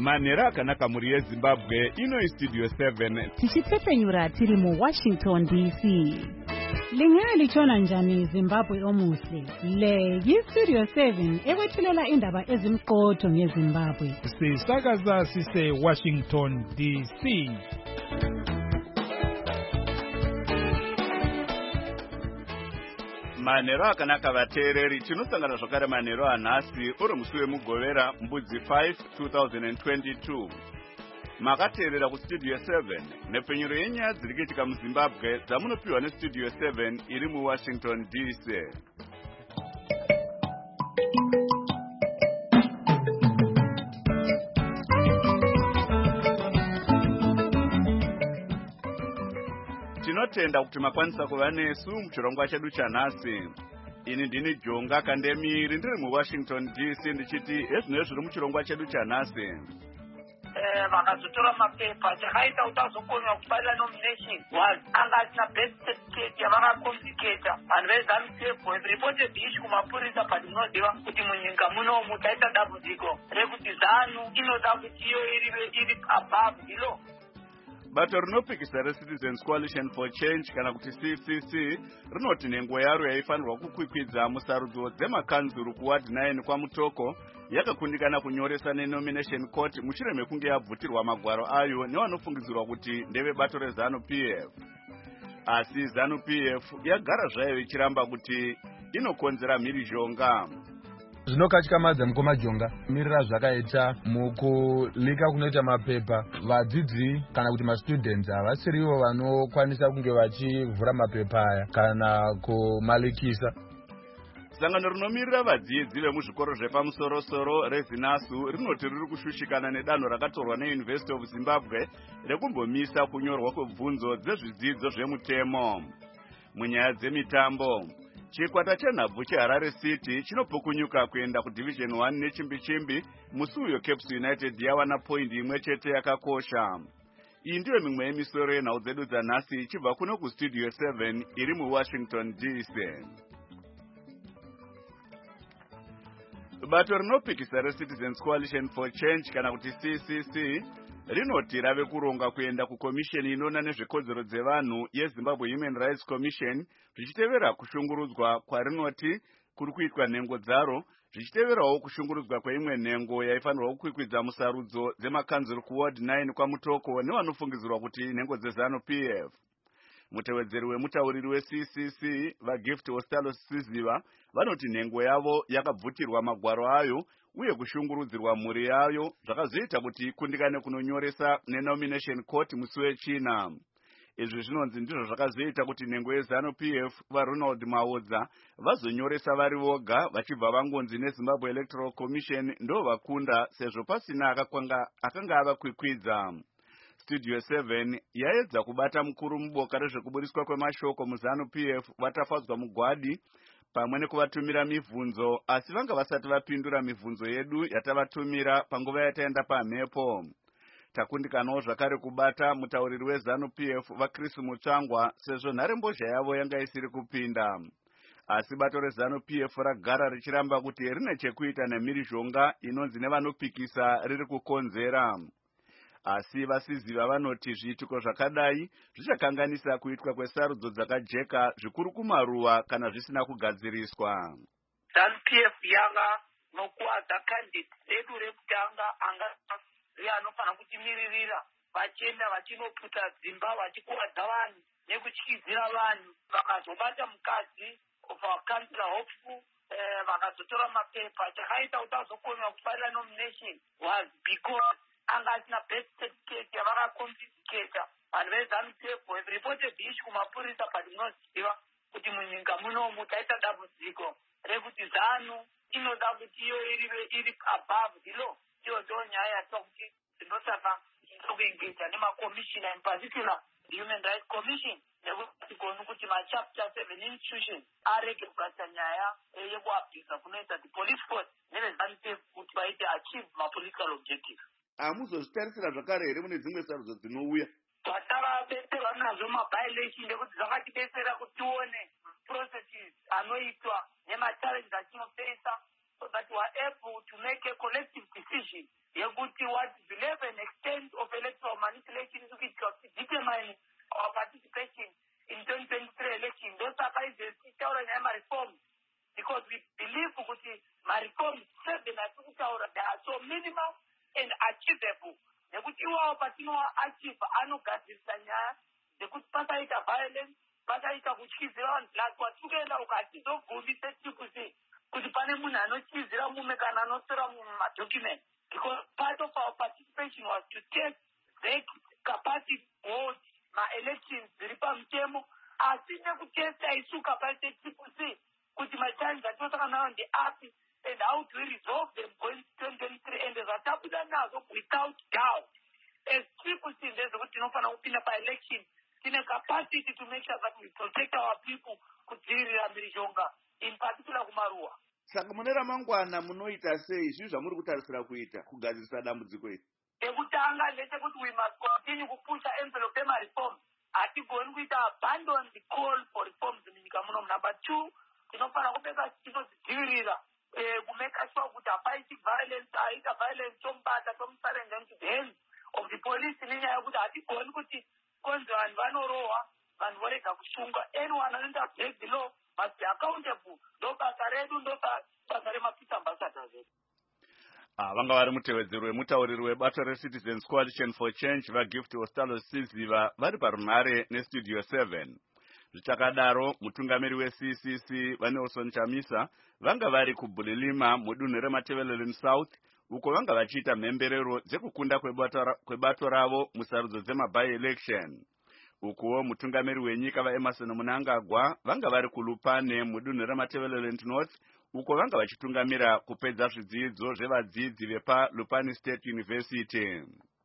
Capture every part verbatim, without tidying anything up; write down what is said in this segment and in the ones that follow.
Manhero akanaka muri yeZimbabwe, ino Studio seven. Tichitsepenyura tiri mu Washington D C. Lingalitshona njani Zimbabwe omuhle? Le yi-Studio seven ekwethulela indaba ezimqotho ngeZimbabwe. Sisakaza sise Washington D C. Manhero akanaka vateereri, tinosangana zvakare manhero anhasi uri musi wemugovera mbudzi five twenty twenty-two. Makateerera kuStudio seven nepfenyuro yenyaya dziri kuitika muZimbabwe dzamunopiwa neStudio seven iri muWashington D C. Tinotenda kuti makwanisa kuva nesu muchirongwa chedu chanhasi. Ini ndini Jonga Kandemiri ndiri muWashington D C ndichiti ezvinezvi zviri muchirongwa chedu chanhasi. Eh, vakazotora mapepa chakaita kuti azokona kufarira nomination was anga asina birth certificate yavakakomplicata vanhu vezanupefo reported ishi kumapurisa patinoziva kuti munyika munomu taita dambudziko rekuti zanu inoda kuti iyo iri above ilo. Bato rinopikisa reCitizens Coalition for Change kana kuti C C C rinoti nhengo yaro yaifanirwa kukwikwidza musarudzo dzemakanzuru kuward nine kwaMutoko yakakundikana kunyoresa nenomination court mushure mekunge yabvutirwa magwaro ayo nevanofungidzirwa kuti ndeve bato reZanu P F. Asi ZANU P F yagara zvayo ichiramba kuti inokonzera mhirizhonga. Zvinokatyamadza mukoma Jonga mirira zvakaita mukulika kunoita mapepa vadzidzi kana kuti mastudents havasirivo vanokwanisa kunge vachivhura mapepa aya kana kumalikisa. Sangano rinomirira vadzidzi vemuzvikoro zvepamusoro-soro reZinasu rinoti riri kushushikana nedanho rakatorwa neUniversity of Zimbabwe rekumbomisa kunyorwa kwebvunzo dzezvidzidzo zvemutemo. Munyaya dzemitambo, chikwata chenhabvu cheHarare City chinopukunyuka kuenda kuDivision one nechimbi-chimbi musi uyo Caps United yawana point imwe chete yakakosha. Iyi ndiyo mimwe yemisoro yenhau dzedu dzanhasi ichibva kuno kuStudio seven iri muWashington D C. Bato rinopikisa reCitizens Coalition for Change kana kuti C C C rinoti rave kuronga kuenda kukomisheni inoona nezvekodzero dzevanhu yeZimbabwe Human Rights Commission zvichitevera kushungurudzwa kwarinoti kuri kuitwa nhengo dzaro zvichiteverawo kushungurudzwa kweimwe nhengo yaifanirwa kukwikwidza musarudzo dzemakanzuru kuward nine kwaMutoko nevanofungidzirwa kuti nhengo dzeZanu P F. Mutevedzeri wemutauriri weC C C vaGift Ostalo Siziva vanoti nhengo yavo yakabvutirwa magwaro ayo uye kushungurudzirwa mhuri yayo zvakazoita kuti kundikane kunonyoresa nenomination court musi wechina. Izvi zvinonzi ndizvo zvakazoita kuti nhengo yeZanu P F vaRonald Maodza vazonyoresa vari voga vachibva vangonzi neZimbabwe Electoral Commission ndo vakunda sezvo pasina akakwanga akanga avakwikwidza. Studio seven yaedza kubata mukuru muboka rezvekuburiswa kwemashoko muZanu P F vatafadzwa mugwadi pamwe nekuvatumira mibvunzo asi vanga vasati vapindura mibvunzo yedu yatavatumira panguva yataenda pamhepo. Takundikanawo zvakare kubata mutauriri weZanu P F vaChris Mutsvangwa sezvo nharembozha yavo yanga isiri kupinda. Asi bato reZanu P F ragara richiramba kuti rine chekuita nemhirizhonga inonzi nevanopikisa riri kukonzera. Asi vasiziva vanoti zviitiko zvakadai zvichakanganisa kuitwa kwesarudzo dzakajeka zvikuru kumaruwa kana zvisina kugadziriswa. ZANU P F yanga nokuwadza candidate edu rekutanga anga rianofanira kutimiririra vachienda vachinoputa dzimba vachikuwadza vanhu nekutyizira vanhu vakazobata mukadzi vakansila Hopeful vakazotora mapepa chakaita kuti azokona kufarira nomination was because anga asina birth certificate yavakakomplicata vanhu vezanu P F reported ishi kumapurisa patinoziva kuti munyika munomu taita dambudziko rekuti zanu inoda kuti iyo iri above ilo. Iyo ndo nyaya yatwa kuti tinosaka tokuengedza nemakomishina in particular Human Rights Commission nekuti koni kuti machapter seven institutions arege kubatsa nyaya yekuabvisa kunoita the police force nevezanu P F kuti vaite achieve mapolitical objectives. Hamuzozvitarisira zvakare here mune dzimwe sarudzo dzinouya? Vatavabetserwa nazvo maviolation ndekuti zvakatibetsera kuti tione processes anoitwa nemachallenges atinofesa that were able to make a collective decision yekuti what the level and extent of electoral manipulation is to determine our participation in twenty twenty-three election. Those are my reforms, because we believe that my reforms they are so minimal and achievable. Yekuti iwawo patinowa achieve anogadzirisa nyaya dzekuti pasaita violence, pasaita kutyizira vanhu like watukenda ukatizobvumisa tikusi kuti pane munhu anotyizira mume kana anosora mumadocument, because part of our participation was to test the capacity board ma-elections dziri pamutemo, asi nekutesta isu capacity tikusi kuti machange atinotaka nawo ndeapi and how do we resolve them going to twenty twenty-three, and zvatabuda nazo without doubt as triple C ndezvekuti tinofanira kupinda pa-election tine capacity to make sure that we protect our people kudzivirira mhirizhonga in particular kumaruwa. Saka mune ramangwana munoita sei izvi zvamuri kutarisira kuita kugadzirisa dambudziko iri? Ekutanga ndechekuti we must continue kupusha envelope ema-reforms. Hatigoni kuita abandon the call for reforms munyika muno. Number two, tinofanira kupeka tinodzivirira kumeka sure kuti hapaiti violence, haita violence tomubata tomusarenza into the hands of the police, nenyaya yekuti hatigoni kuti konzi vanhu vanorohwa vanhu vorega kusungwa. Anyone anoita break the law must be accountable. Ndo basa redu, ndo basa rema-peace ambassadors. Ah, vanga vari mutevedzeri wemutauriri webato reCitizens Coalition for Change vaGift Ostalo Siziva vari parunhare nestudio seven. Zvichakadaro mutungamiri weC C C vaNelson Chamisa vanga vari kuBulilima mudunhu reMatabeleland South, uko vanga vachiita mhemberero dzekukunda kwebato ravo musarudzo dzema-by-election. Ukuwo mutungamiri wenyika vaEmerson Mnangagwa vanga vari kuLupane mudunhu reMatabeleland North, uko vanga vachitungamira kupedza zvidzidzo zvevadzidzi vepa Lupane State University.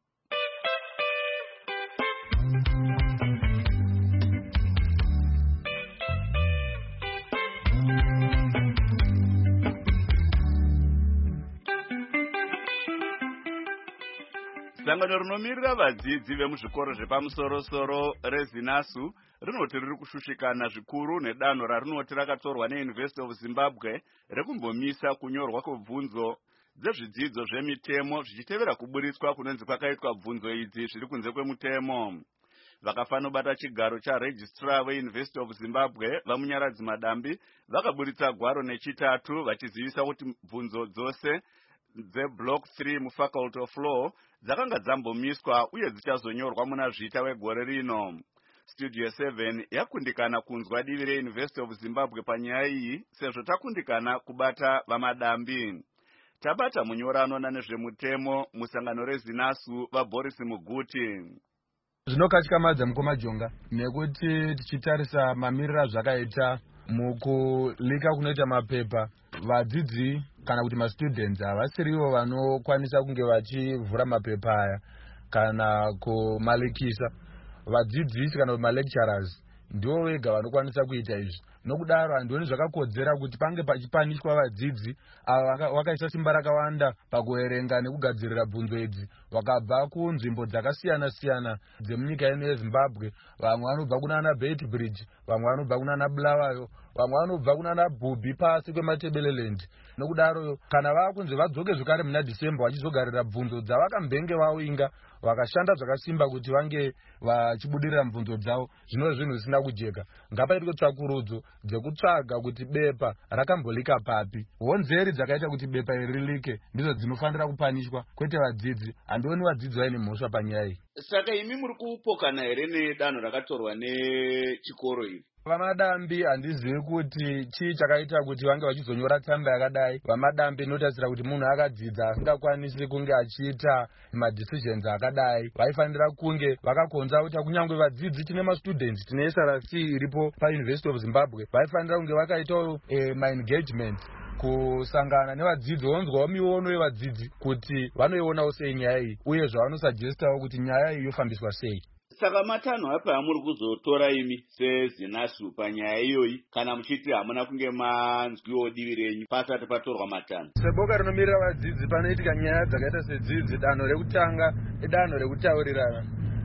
Sangano rinomirira vadzidzi vemuzvikoro zvepamusoro-soro reZinasu rinoti riri kushushikana zvikuru nedanho rarinoti rakatorwa neUniversity of Zimbabwe rekumbomisa kunyorwa kwebvunzo dzezvidzidzo zvemitemo zvichitevera kuburitswa kunonzi kwakaitwa bvunzo idzi zviri kunze kwemutemo. Vakafanobata chigaro charegistrar veUniversity of Zimbabwe vamunyaradzi Madambi vakaburitsa gwaro nechitatu vachizivisa kuti bvunzo dzose dzeblock three mufaculty of law dzakanga dzambomiswa uye dzichazonyorwa muna zvita wegore rino. Studio seven yakundikana kunzwa divi reUniversity of Zimbabwe panyaya iyi sezvo takundikana kubata vaMadambi. Tabata munyorano nezvemutemo musangano reZinasu vaBoris Muguti. Zvinokatyamadza mukoma Jonga nekuti tichitarisa mamiriro zvakaita mukulika kunoita mapepa, vadzidzi kana kuti mastudents havasirivo vanokwanisa kunge vachivhura mapepa aya kana kumalikisa. Vadzidzisi kana malecturers ndivo vega vanokwanisa kuita izvi. Nokudaro handioni zvakakodzera kuti pange pachipanishwa vadzidzi ava vakaisa simba rakawanda pakuerenga nekugadzirira bvunzo idzi, vakabva kunzvimbo dzakasiyana siyana dzemunyika ino yeZimbabwe. Vamwe vanobva kunana Beitbridge, vamwe vanobva kunana Bulawayo, vamwe vanobva kunana Bhubi pasi kweMatabeleland. Nokudaro kana vakunzi vadzoke zvakare muna December vachizogarira bvunzo dzavakambenge vawinga vakashanda zvakasimba kuti vange vachibudirira bvunzo dzavo, zvino zvinhu zvisina kujeka. Ngapaitwe tsvakurudzo dzekutsvaga kuti bepa rakambolika papi. Honzeri dzakaita kuti bepa rilike ndidzo dzinofanira kupanishwa, kwete vadzidzi. Handioni vadzidzi vaine mhosva panyaya iyi. Saka imi muri kupokana here nedanho rakatorwa nechikoro iri? VaMadambi handizivi kuti chii chakaita kuti vange vachizonyora tsamba yakadai. VaMadambi inotarisira kuti munhu akadzidza asingakwanisi kunge achiita madecisions akadai. Vaifanira kunge vakakonza kuti kunyange vadzidzi tine mastudents tine S R C iripo paUniversity of Zimbabwe vaifanira kunge vakaitawo eh, ma-engagement kusangana nevadzidzi vonzwawo miono yevadzidzi kuti vanoionawo sei nyaya iyi uye zvavanosugestawo kuti nyaya iyi yofambiswa sei. Saka matanho apa amuri kuzotora imi seZinasu panyaya iyoyi kana muchiti hamuna kunge manzwiwo divi renyu pasati patorwa matanho? Seboka rinomirira vadzidzi panoitika nyaya dzakaita sedzidzi, danho rekutanga idanho rekutaurirana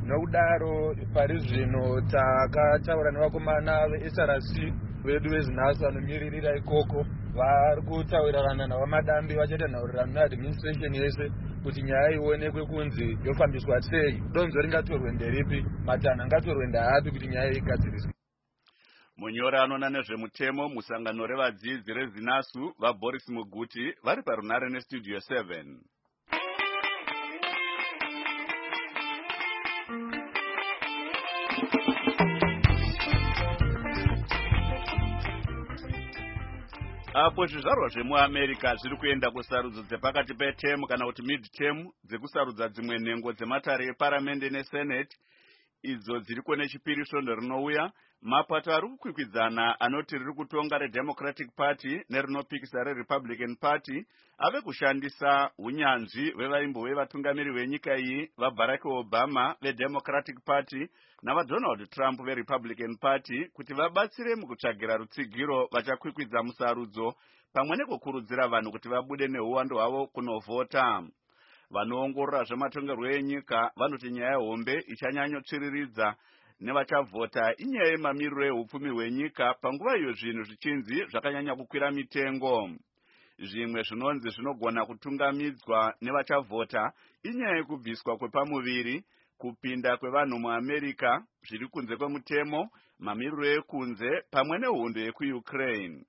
nokudaro pari zvino takataura nevakomana ve-S R C vedu vezinasu vanomiririra ikoko vari kutaurirana navamadambi vachaita nhaurirano neadministration yese kuti nyaya ionekwe kunzi yofambiswa sei, donzo ringatorwe nderipi, matanho angatorwe ndaapi kuti nyaya igadziriswe. Munyori anona nezvemutemo musangano revadzidzi rezinasu vaBoris Muguti vari parunare nestudio seven. Apo zvizvarwa zvemuAmerica zviri kuenda kusarudzo dzepakati petemu kana kuti mid-term dzekusarudza dzimwe nhengo dzematare eparamende nesenate, idzo dziriko nechipiri svondo rinouya, mapato ari kukwikwidzana anoti riri kutonga reDemocratic Party nerinopikisa reRepublican Party ave kushandisa unyanzvi hwevaimbo vatungamiri venyika iyi vaBarack Obama veDemocratic Party navaDonald Trump veRepublican Party kuti vabatsire mukutsvagira rutsigiro vachakwikwidza musarudzo pamwe nekukurudzira vanhu kuti vabude neuwando hwavo kunovhota. Vanoongorora zvematongerwo enyika vanoti nyaya hombe ichanyanyotsviriridza nevachavhota inyaya yemamiriro ehupfumi hwenyika panguva iyo zvinhu zvichinzi zvakanyanya kukwira mitengo. Zvimwe zvinonzi zvinogona kutungamidzwa nevachavhota inyaya yekubviswa kwepamuviri, kupinda kwevanhu muAmerica zviri kunze kwemutemo, mamiriro ekunze pamwe nehondo yekuUkraine.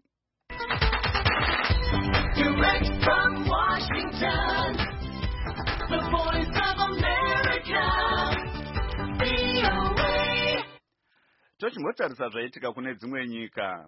Direct from Washington, the voice of America, V O A. Tochimbotarisa zvaitika kune dzimwe nyika.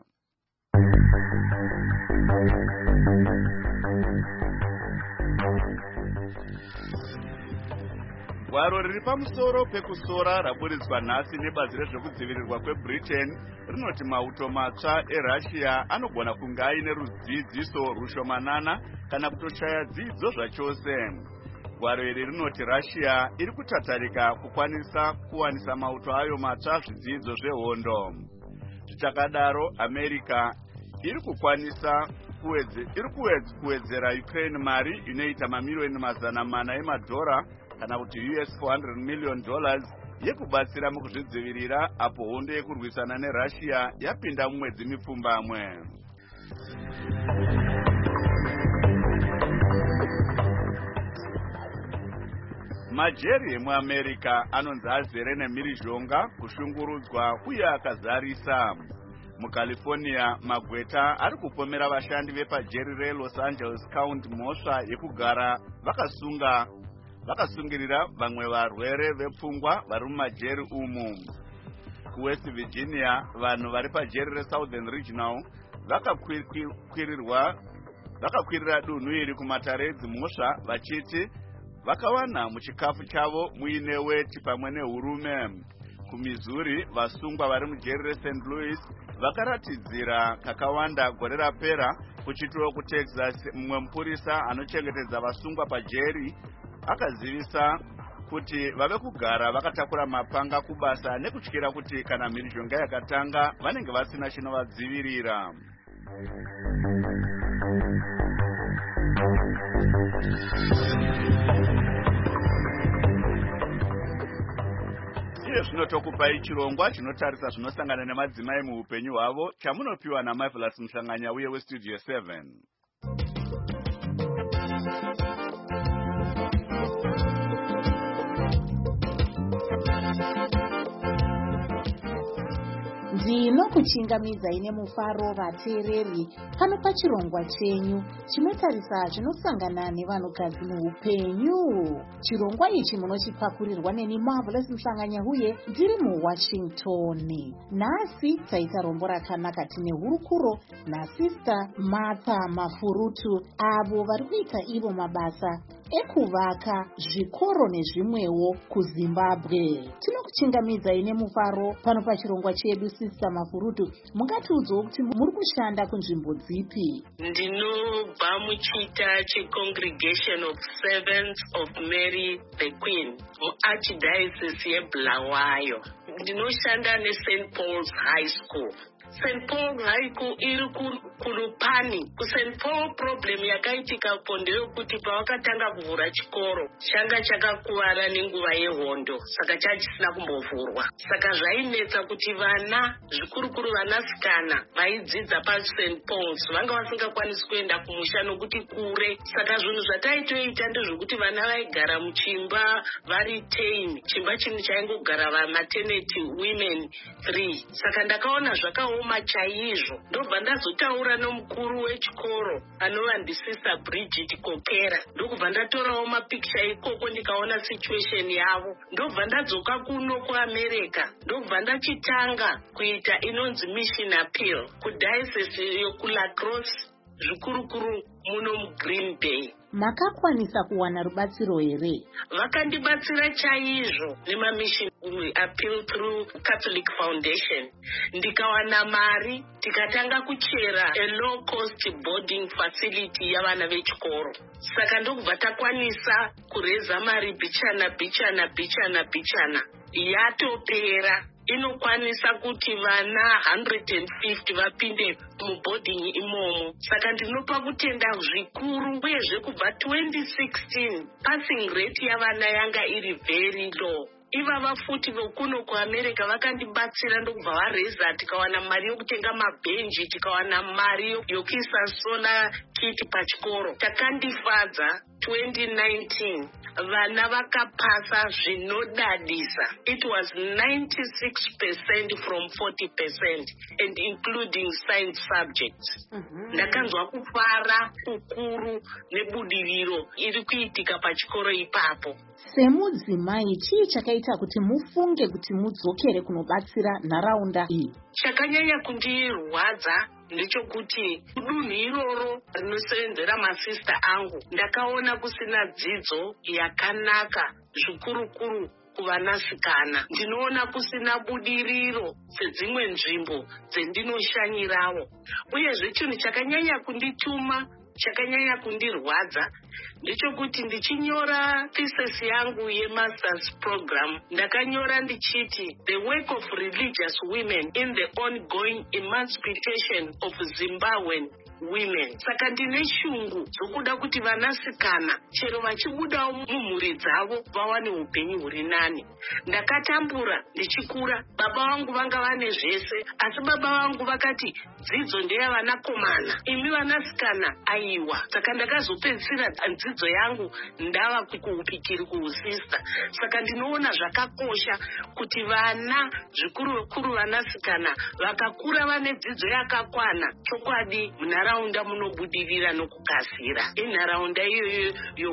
Gwaro riri pamusoro pekusora raburiswa nhasi nebazi rezvekudzivirirwa kweBritain rinoti mauto matsva eRussia anogona kunge aine rudzidziso rushomanana kana kutoshaya dzidzo zvachose. Gwaro iri rinoti Russia iri kutatarika kukwanisa kuwanisa mauto ayo matsva zvidzidzo zvehondo. Zvichakadaro, America iri kukwanisa kuwedze, iri kuwedzera Ukraine mari inoita mamiliyoni mazana mana emadhora kana kuti U S four hundred million dollars yekubatsira mukuzvidzivirira apo hondo yekurwisana neRussia yapinda mumwedzi mipfumbamwe. Majeri emuAmerica anonzi azere nemhirizhonga, kushungurudzwa uye akazarisa. MuCalifornia, magweta ari kupomera vashandi vepajeri reLos Angeles County mhosva yekugara vakasunga vakasungirira vamwe varwere vepfungwa vari mumajeri umu. KuWest Virginia, vanhu vari pajeri reSouthern Regional vakakwirirwa vakakwirira dunhu iri kumatare edzimhosva vachiti vakawana muchikafu chavo muine weti pamwe nehurume. KuMissouri, vasungwa vari mujeri reSaint Louis vakaratidzira kakawanda gore rapera. Kuchitiro kuTexas, mumwe mupurisa anochengetedza vasungwa pajeri akazivisa kuti vave kugara vakatakura mapanga kubasa nekutyira kuti kana mhirizhonga yakatanga vanenge vasina chinovadzivirira. Iye zvinotokupai chirongwa chinotarisa zvinosangana nemadzimai muupenyu hwavo chamunopiwa naMarvelous Mshanganya uye weStudio seven. Ndinokuchingamidzai nemufaro vateereri pano pachirongwa chenyu chinotarisa zvinosangana nevanhukadzi muupenyu. Chirongwa ichi munochipakurirwa neni Marvelous Mshanganya uye ndiri muWashington. Nhasi taita rombo rakanaka tine hurukuro naSister Martha Mafurutu, avo vari kuita ivo mabasa ekuvaka zvikoro nezvimwewo kuZimbabwe. Tinokuchingamidzai nemufaro pano pachirongwa chedu. Sister Mafurutu, mungatiudzawo kuti muri kushanda kunzvimbo dzipi? Ndinobva muchita cheCongregation of Servants of Mary the Queen muArchdiocese yeBulawayo. Ndinoshanda neSaint Paul's High School. Saint Paul haiku iri kurupani. kuSaint Paul problem yakaitika pondeyo kuti pavakatanga kuvhura chikoro changa chakakuwara nenguva yehondo, saka chachisina kumbovhurwa. Saka zvainetsa kuti vana zvikurukuru vanasikana vaidzidza paSaint Paul's vanga vasingakwanisi kuenda kumusha nokuti kure. Saka zvinhu zvataitoita ndezvokuti vana vaigara muchimba vari tame, chimba chimwe chaingogara vamaternity women three. Saka ndakaona zvakaoma chaizvo. Ndobva ndazotaura nomukuru wechikoro anova ndisisa Bridget Kokera, ndokubva ndatorawo mapikicha ikoko ndikaona situation yavo. Ndobva ndadzoka kuno kuAmerica, ndobva ndachitanga kuita inonzi mission appeal kudiocese yokula Cross zvikurukuru muno muGreen Bay. Makakwanisa kuwana rubatsiro here? Vakandibatsira chaizvo nemamission appeal through Catholic Foundation. Ndikawana mari tikatanga kuchera a low cost boarding facility yavana vechikoro. Saka ndokubva takwanisa kureza mari bichana bichana bichana bichana. Yatopera inokwanisa kuti vana one hundred fifty vapinde muboarding imomo. Saka ndinopa kutenda zvikuru uyezve kubva twenty sixteen passing rate yavana yanga iri very low. Ivava futi vokuno kuAmerica vakandibatsira ndokubva vareza tikawana mari yokutenga mabhenji, tikawana mari yokuisa solar kit pachikoro. Takandifadza twenty nineteen vana vakapasa zvinodadisa. It was ninety-six percent from forty percent and including science subjects. Ndakanzwa kufara kukuru nebudiriro iri kuitika pachikoro ipapo. Semudzimai, chii chakaita kuti mufunge kuti mudzokere kunobatsira nharaunda iyi? Chakanyanya kundirwadza ndechokuti kudunhu iroro rinosevenzera masista angu ndakaona kusina dzidzo yakanaka zvikurukuru kuvanasikana. Ndinoona kusina budiriro sedzimwe nzvimbo dzendinoshanyirawo. Uyezve chinhu chakanyanya kundituma, chakanyanya kundirwadza ndichokuti ndichinyora thesis yangu yemasters program ndakanyora ndichiti the work of religious women in the ongoing emancipation of Zimbabwean women. Saka ndine shungu dzokuda kuti vanasikana chero vachibudawo mumhuri dzavo vawane upenyu huri nani. Ndakatambura ndichikura, baba vangu vanga vane zvese, asi baba vangu vakati dzidzo ndeyavanakomana, imi vanasikana aiwa. Saka ndakazopedzisira dzidzo yangu ndava kuupikiri kuusista. Saka ndinoona zvakakosha kuti vana zvikuru vanasikana vakakura vane dzidzo yakakwana. Chokwadi munharaunda munobudirira nokukasira. Inharaunda iyoyo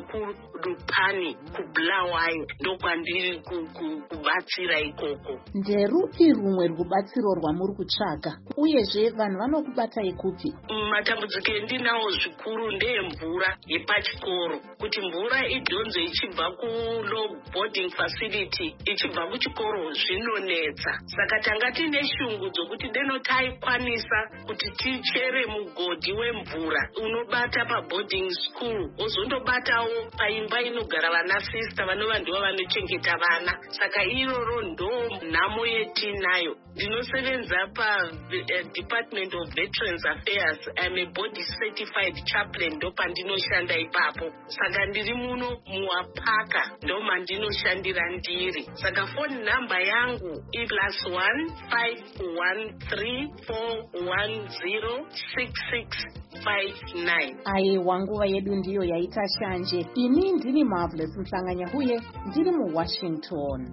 yokurupani kuBulawayo ndokwandiri kubatsira ikoko. Nderupi rumwe rubatsiro rwamuri kutsvaga? Uyezve vanhu vanokubatai kupi? Matambudziko endinawo zvikuru ndeyemvura yepachikoro. Kuti mvura idhonzo ichibva kulow boarding facility ichibva kuchikoro zvinonetsa. Saka tanga tine shungu dzokuti deno taikwanisa kuti tichere mugodhi wemvura unobata paboarding school wozondobatawo paimba inogara vanasista vanova ndivo vanochengeta vana. Saka iroro ndo nhamo yetinayo. Ndinosevenza pa uh, Department of Veterans Affairs. I'm a board certified chaplain ndo pandinoshanda ipapo. Saka ndiri muno muwapaka ndo mandinoshandira ndiri. Saka phone number yangu i plus one five one three four one zero six six five nine. Aiwa, nguva yedu ndiyo yaita shanje. Ini ndini Marvelous Mhlanganyahuye, ndiri muWashington.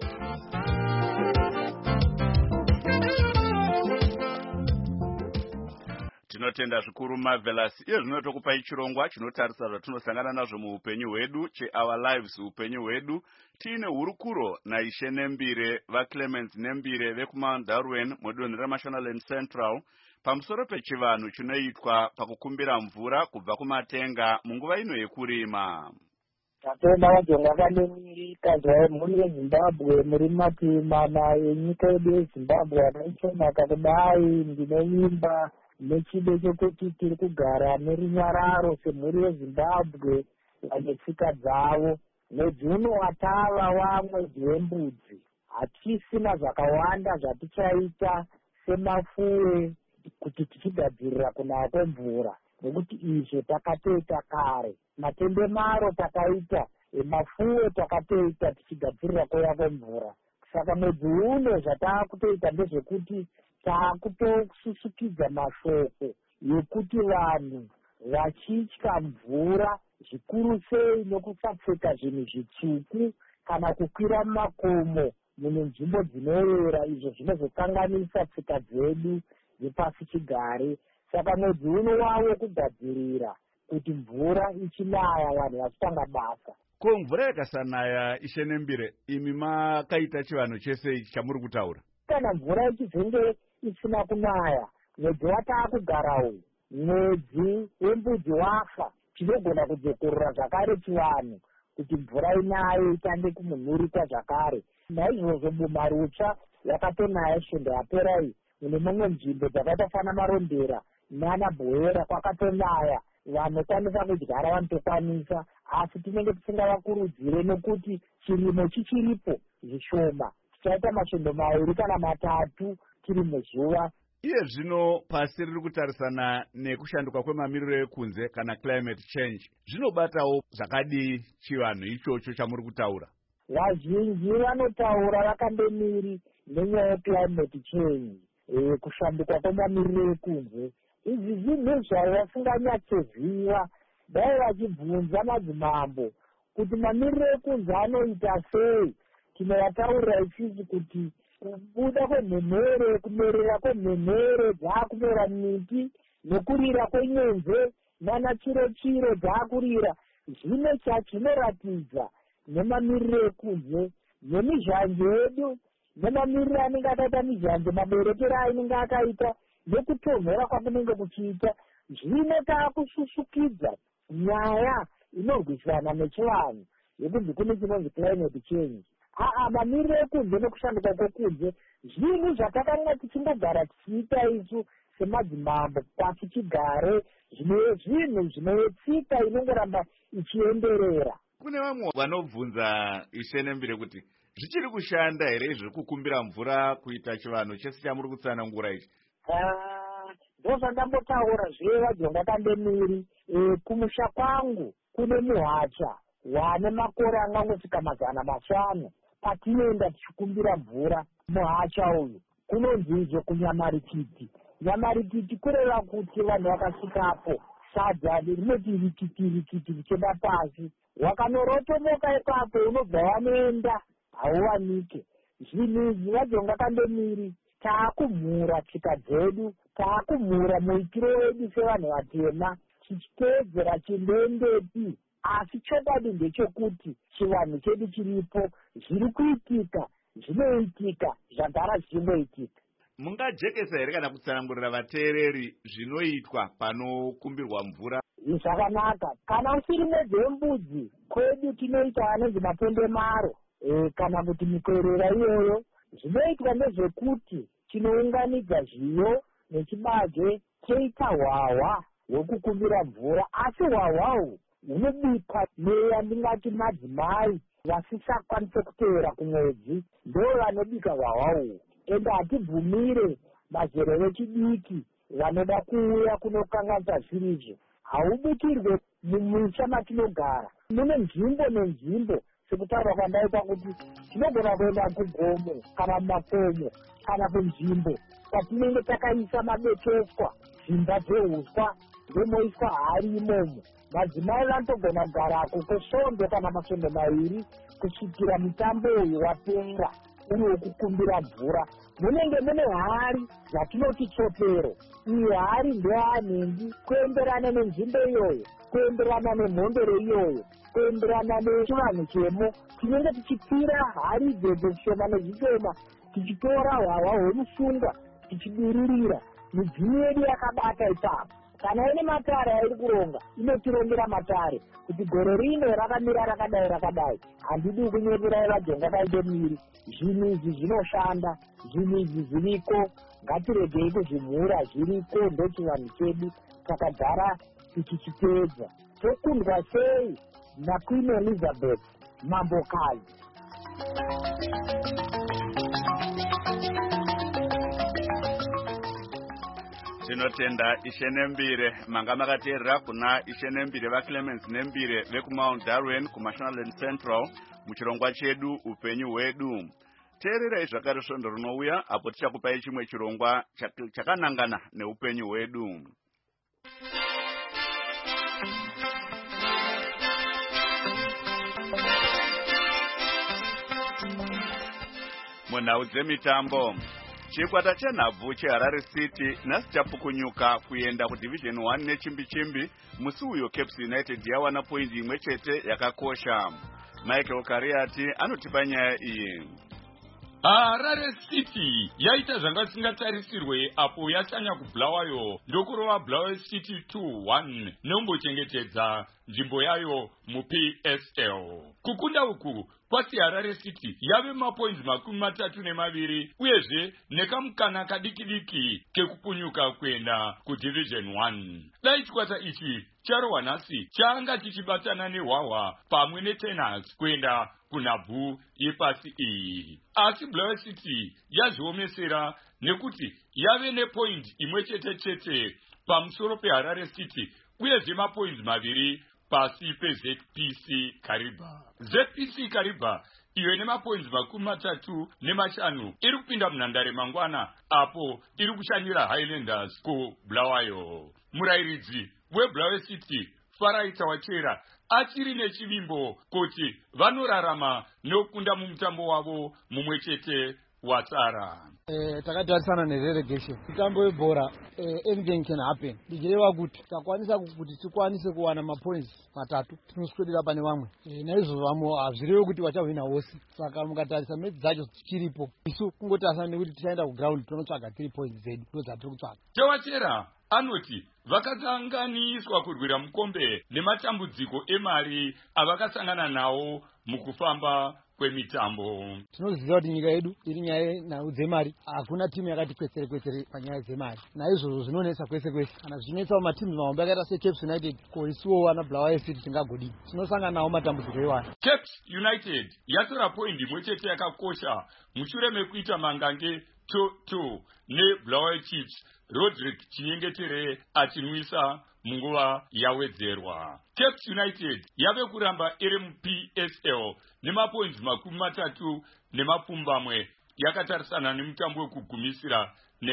Tinotenda zvikuru Marvelous. Iyo zvinotokupai chirongwa chinotarisa zvatinosangana nazvo muupenyu hwedu, che-Our Lives upenyu hwedu. Tiine hurukuro naIshe Nembire, vaClemens Nembire vekuMount Darwin mudunhu raMashonaland Central pamusoro pechivanhu chinoitwa pakukumbira mvura kubva kumatenga munguva ino yekurima. Tatenda vajonga vanemirika zvemhuri yeZimbabwe muri mativi mana enyika yedu yeZimbabwe anoichonaka kudai. Ndineimba nechido chokuti tiri kugara nerunyararo semhuri yeZimbabwe vane tsika dzavo. Nedzuno watava wamwe dzembudzi. Hatisina zvakawanda zvatichaita semafuwe kuti tichigadzirira kunaya kwemvura, nekuti izvo takatoita kare. Matendemaro takaita, mafuwe takatoita tichigadzirira kuya kwemvura. Saka mwedzi uno zvataakutoita ndezvekuti taakutosusukidza mashoko yekuti vanhu vachitya mvura zvikuru sei nekusapfeka zvinhu zvitsvuku kana kukwira mumakomo mune nzvimbo dzinoyera, izvo zvinozokanganisa tsika dzedu dzepasi chigare. Saka mwedzi uno wavo kugadzirira kuti mvura ichinaya vanhu vachitanga basa. Ko mvura ikasanaya Ishenembire, imi makaita chivanhu chese ichi chamuri kutaura? Kana mvura ichizenge isina kunaya, mwedzi wataakugara uyu, mwedzi wembudzi wafa, tinogona kudzokorora zvakare chivanhu kuti mvura inayo itange kumunhurika zvakare. Naizvozvo bumarutsva yakatonaya shende yapera iyi, mune mumwe nzvimbo dzakatofana marondera nana bhoera kwakatonaya, vanokwanisa kudyara vanotokwanisa, asi tinenge tisingavakurudzire nekuti chirimo chichiripo zvishoma, tichaita masvondo maviri kana matatu tiri muzuva. Iye zvino pasi riri kutarisana nekushanduka kwemamiriro ekunze kana climate change, zvinobatawo zvakadii chivanhu ichocho chamuri kutaura? Vazhinji vanotaura vakandemiri nenyaya yeclimate change, e, kushanduka kwemamiriro ekunze. Izvi zvinhu zvavo vasinganyatsoziva, dai vachibvunza madzimambo kuti mamiriro ekunze anoita sei. Tinovataurira isusu kuti kubuda kwemhemhere, kumerera kwemhemhere dzaakumera miti, nekurira kwenyenze nana chiro chiro dzaakurira, zvine chazvinoratidza nemamiriro ekunze, nemizhanje yedu, nemamiriro anenge akaita mizhanje, maberekero ainenge akaita, nekutonhora kwakunenge kuchiita, zvine taakususukidza nyaya inorwisana nechivanhu yekunzi kune chinonzi climate change. Aa, mamiriro ekunze nekushanduka kwekunze zvinhu zvatakanga tichingogara tichiita isu semadzimambo pasi chigare, zvine zvinhu zvinetsika inongoramba ichienderera. Kune vamwe vanobvunza Ishenembire kuti zvichiri kushanda here zviri kukumbira mvura kuita chivanhu chese chamuri kutsanangura ichi? Ndo zvandambotaura zveva Jonga Kandemiri. Kumusha kwangu kune muhacha wane makore angangosvika mazana mashanu. Patinoenda tichikumbira mvura muhacha uyu kunonzi izvo kunyamarikiti. Nyamarikiti kureva kuti vanhu vakasvikapo sadza rinoti rikiti rikiti richienda pasi, wakanorotomoka ipapo unobva wanoenda hauwanike. Zvinhu izvi vaJonga Kandemiri taakumhura tsika dzedu, taakumhura muitiro wedu sevanhu vatema, tichiteedzera chindeendepi. Asi chokwadi ndechekuti chivanhu chedu chiripo, zviri kuitika, zvinoitika, zvagara zvichingoitika. Mungajekesa here kana kutsanangurira vateereri zvinoitwa panokumbirwa mvura? Zvakanaka. Kana usiri mwedzi wembudzi, kwedu tinoita anonzi mapendemaro, e, kana kuti mikwerera iyoyo. Zvinoitwa ndezvekuti tinounganidza zviyo nechibage toita hwahwa hwekukumbira mvura, asi hwahwahu hunobikwa neyandingati madzimai vasisakwanise kuteera kumwedzi, ndo vanobika hwahwahu. Ende hatibvumire mazero vechidiki vanoda kuuya kunokanganisa zvirizvo. Haubikirwe mumusha matinogara. Mune nzvimbo nenzvimbo, sekutaura kwandaita kuti tinogona kuenda kugomo kana mumakomo kana kunzvimbo kwatinenge takaisa mabeteswa, dzimba dzeuswa, ndemoiswa hari imomo. Madzimai vanotogona kugarako kwesvondo kana masvondo maviri kusvikira mutambo uyu wapera uye wekukumbira mvura. Munenge mune hari dzatinoti chopero. Iyi hari ndeyanhingi kuenderana nenzvimbo iyoyo, kuenderana nemhondero iyoyo, kuenderana nechivanhu chemo. Tinenge tichipira hari idzodzo zvishoma nezvishoma, tichitora hwahwa hwemusunga, tichibiririra. Midziyo yedu yakabata ipapo. Kana ine matare yairi kuronga, inotirongera matare kuti gore rino rakamira rakadai rakadai. Handidi kunyeperai vaJonga Kandemiri. Zvinhu izvi zvinoshanda, zvinhu izvi zviriko, ngatiregei kuzvimhura, zviriko ndo chivanhu chedu takagara tichichiteedza. Tokundwa sei naQueen Elizabeth Mambokazi. Tinotenda Ishenembire manga makateerera kuna Ishenembire vaClemens Nembire vekuMount Darwin kuMashonaland Central muchirongwa chedu upenyu hwedu. Teererai zvakare svondo rinouya apo tichakupai chimwe chirongwa chakanangana neupenyu hwedu. Munhau dzemitambo, chikwata chenhabvu cheHarare City nhasi chapukunyuka kuenda kuDivision one nechimbi chimbi. Musi uyo Caps United yawana point imwe chete yakakosha. Michael Kariati anotipa nyaya iyi. Harare City yaita zvanga singatarisirwe apo yachanya kuBulawayo ndokurova Bulawayo City two one nombochengetedza nzvimbo yayo muP S L. Kukunda uku kwati Harare City yave mapoints makumi matatu nemaviri uyezve nekamukana kadiki-diki kekupunyuka kuenda kuDivision one. Dai chikwata ichi charohwa nhasi changa chichibatana nehwahwa pamwe neTenhas kuenda kunhabvu yepasi iyi. Asi Bulawayo City yazviomesera nekuti yave nepoint imwe chete chete pamusoro peHarare City uyezve mapoints maviri pasi peZ P C Kariba. Z P C Kariba iyo ine mapoints makumi matatu nemashanu iri kupinda munhandare mangwana apo iri kushanyira Highlanders kuBulawayo. Murairidzi weBulawayo City Faraita Wachera achiri nechivimbo kuti vanorarama nokunda mumutambo wavo mumwe chete watsara. Eh, takatarisana nerelegation. Mitambo yebhora eh, anything can happen. Ndichireva kuti takwanisa kuti tikwanise kuwana mapoints matatu tinoswedera pane vamwe. Eh, naizvo vamwe hazvirevi kuti vachahwina hose. Saka mukatarisa mechi dzacho tichiripo. Isu kungotarisa nekuti tichaenda kuground tonotsvaga three points zedu ndodzatiri kutsvaga. Tewachera anoti vakasanganiswa kurwira mukombe nematambudziko emari avakasangana nawo mukufamba kwemitambo. Tinoziva kuti nyika yedu iri nyaya nhau dzemari, hakuna timu yakati kwesere kwesere panyaya dzemari. Naizvozvo zvinonesa kwese kwese. Kana zvichinetsa matimu mahombe akaita seCaps United ko isuwo wana Bulawayo City tingagodini. Tinosangana nawo matambudziko iwana. Caps United yatora point imwe chete yakakosha mushure mekuita mangange two two neBulawayo Chiefs. Roderick Chinyengetere achinwisa munguva yawedzerwa. Caps United yave kuramba iri muP S L nemapoints makumi matatu nemapfumbamwe yakatarisana nemutambo wekugumisira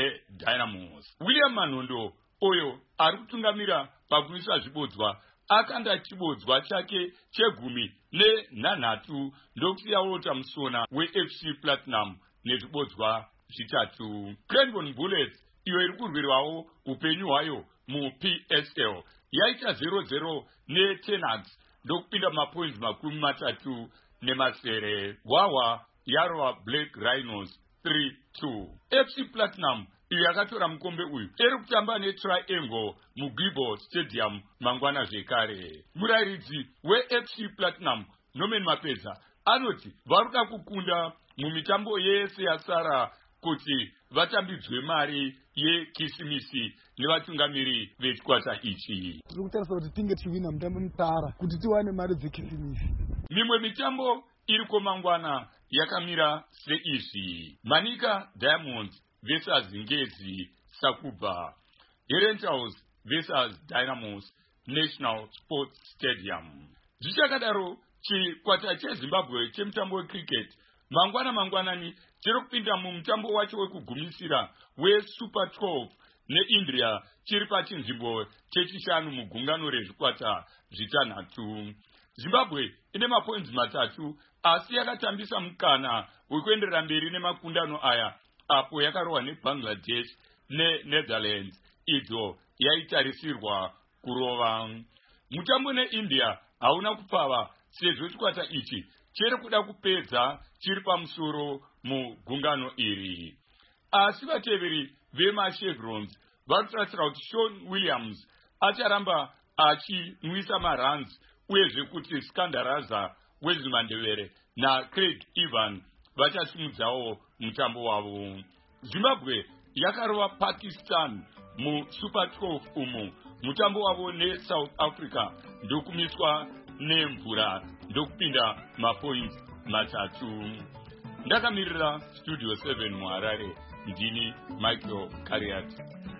neDynamos. William Manondo oyo ari kutungamira pakumisa zvibodzwa akanda chibodzwa chake chegumi nenhanhatu ndokusiyawota musona weF C Platinum nezvibodzwa zvitatu. Cranbourne Bullets iyo iri kurwirwawo upenyu hwayo muP S L yaita zero zero neTenhas ndokupinda mapoints makumi matatu nemasere. Hwahwa yarova Black Rhinos three two. F C Platinum iyo yakatora mukombe uyu iri kutamba neTriangle muGibo Stadium mangwana zvekare. Murairidzi weF C Platinum Norman Mapedza anoti vari kuda kukunda mumitambo yese yasara kuti vatambidzwe mari yekisimisi nevatungamiri vechikwata ichi. Tiri kutarisa kuti tinge tichivina mutambo mutara kuti tiwane mari dzekisimisi. Mimwe mitambo iriko mangwana yakamira seizvi: Manika Diamonds versus Ngezi Sakuba, Herentals versus Dynamos National Sports Stadium. Zvichakadaro chikwata cheZimbabwe chemutambo wecricket mangwana mangwanani chiri kupinda mumutambo wacho wekugumisira weSuper twelve neIndia chiri pachinzvimbo chechishanu mugungano rezvikwata zvitanhatu. Zimbabwe ine mapoints matatu asi yakatambisa mukana wekuenderera mberi nemakundano aya apo yakarohwa neBangladesh neNetherlands idzo yaitarisirwa kurova. Mutambo neIndia hauna kupfava sezvo chikwata ichi chiri kuda kupedza chiri pamusoro mugungano iri. Asi vateveri vemaChevrons vari kutarisira kuti Sean Williams acharamba achinwisa maruns uyezve kuti Skandaraza weZimandevere naCraig Evan vachasimudzawo mutambo wavo. Zimbabwe yakarova Pakistan muSuper twelve umo mutambo wavo neSouth Africa ndokumiswa nemvura ndokupinda mapoints matatu. Ndakamirira Studio seven muHarare ndini Michael Kariat.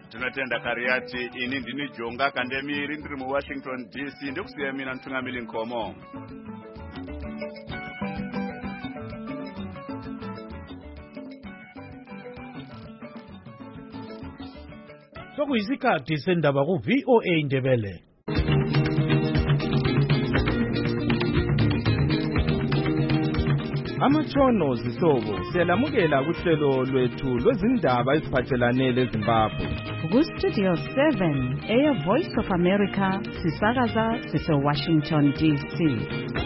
tinotenda Kariati, ini ndini Jonga Kandemiri ndiri mu Washington D C ndikusiya mina Mtungamili Nkomo. Sokuyisikhathi sendaba ku V O A Ndebele. Amatshono zihlobo siyalamukela kuhlelo lwethu lwezindaba eziphathelane leZimbabwe. Ku Studio seven, Air Voice of America, sisakaza sise Washington D C.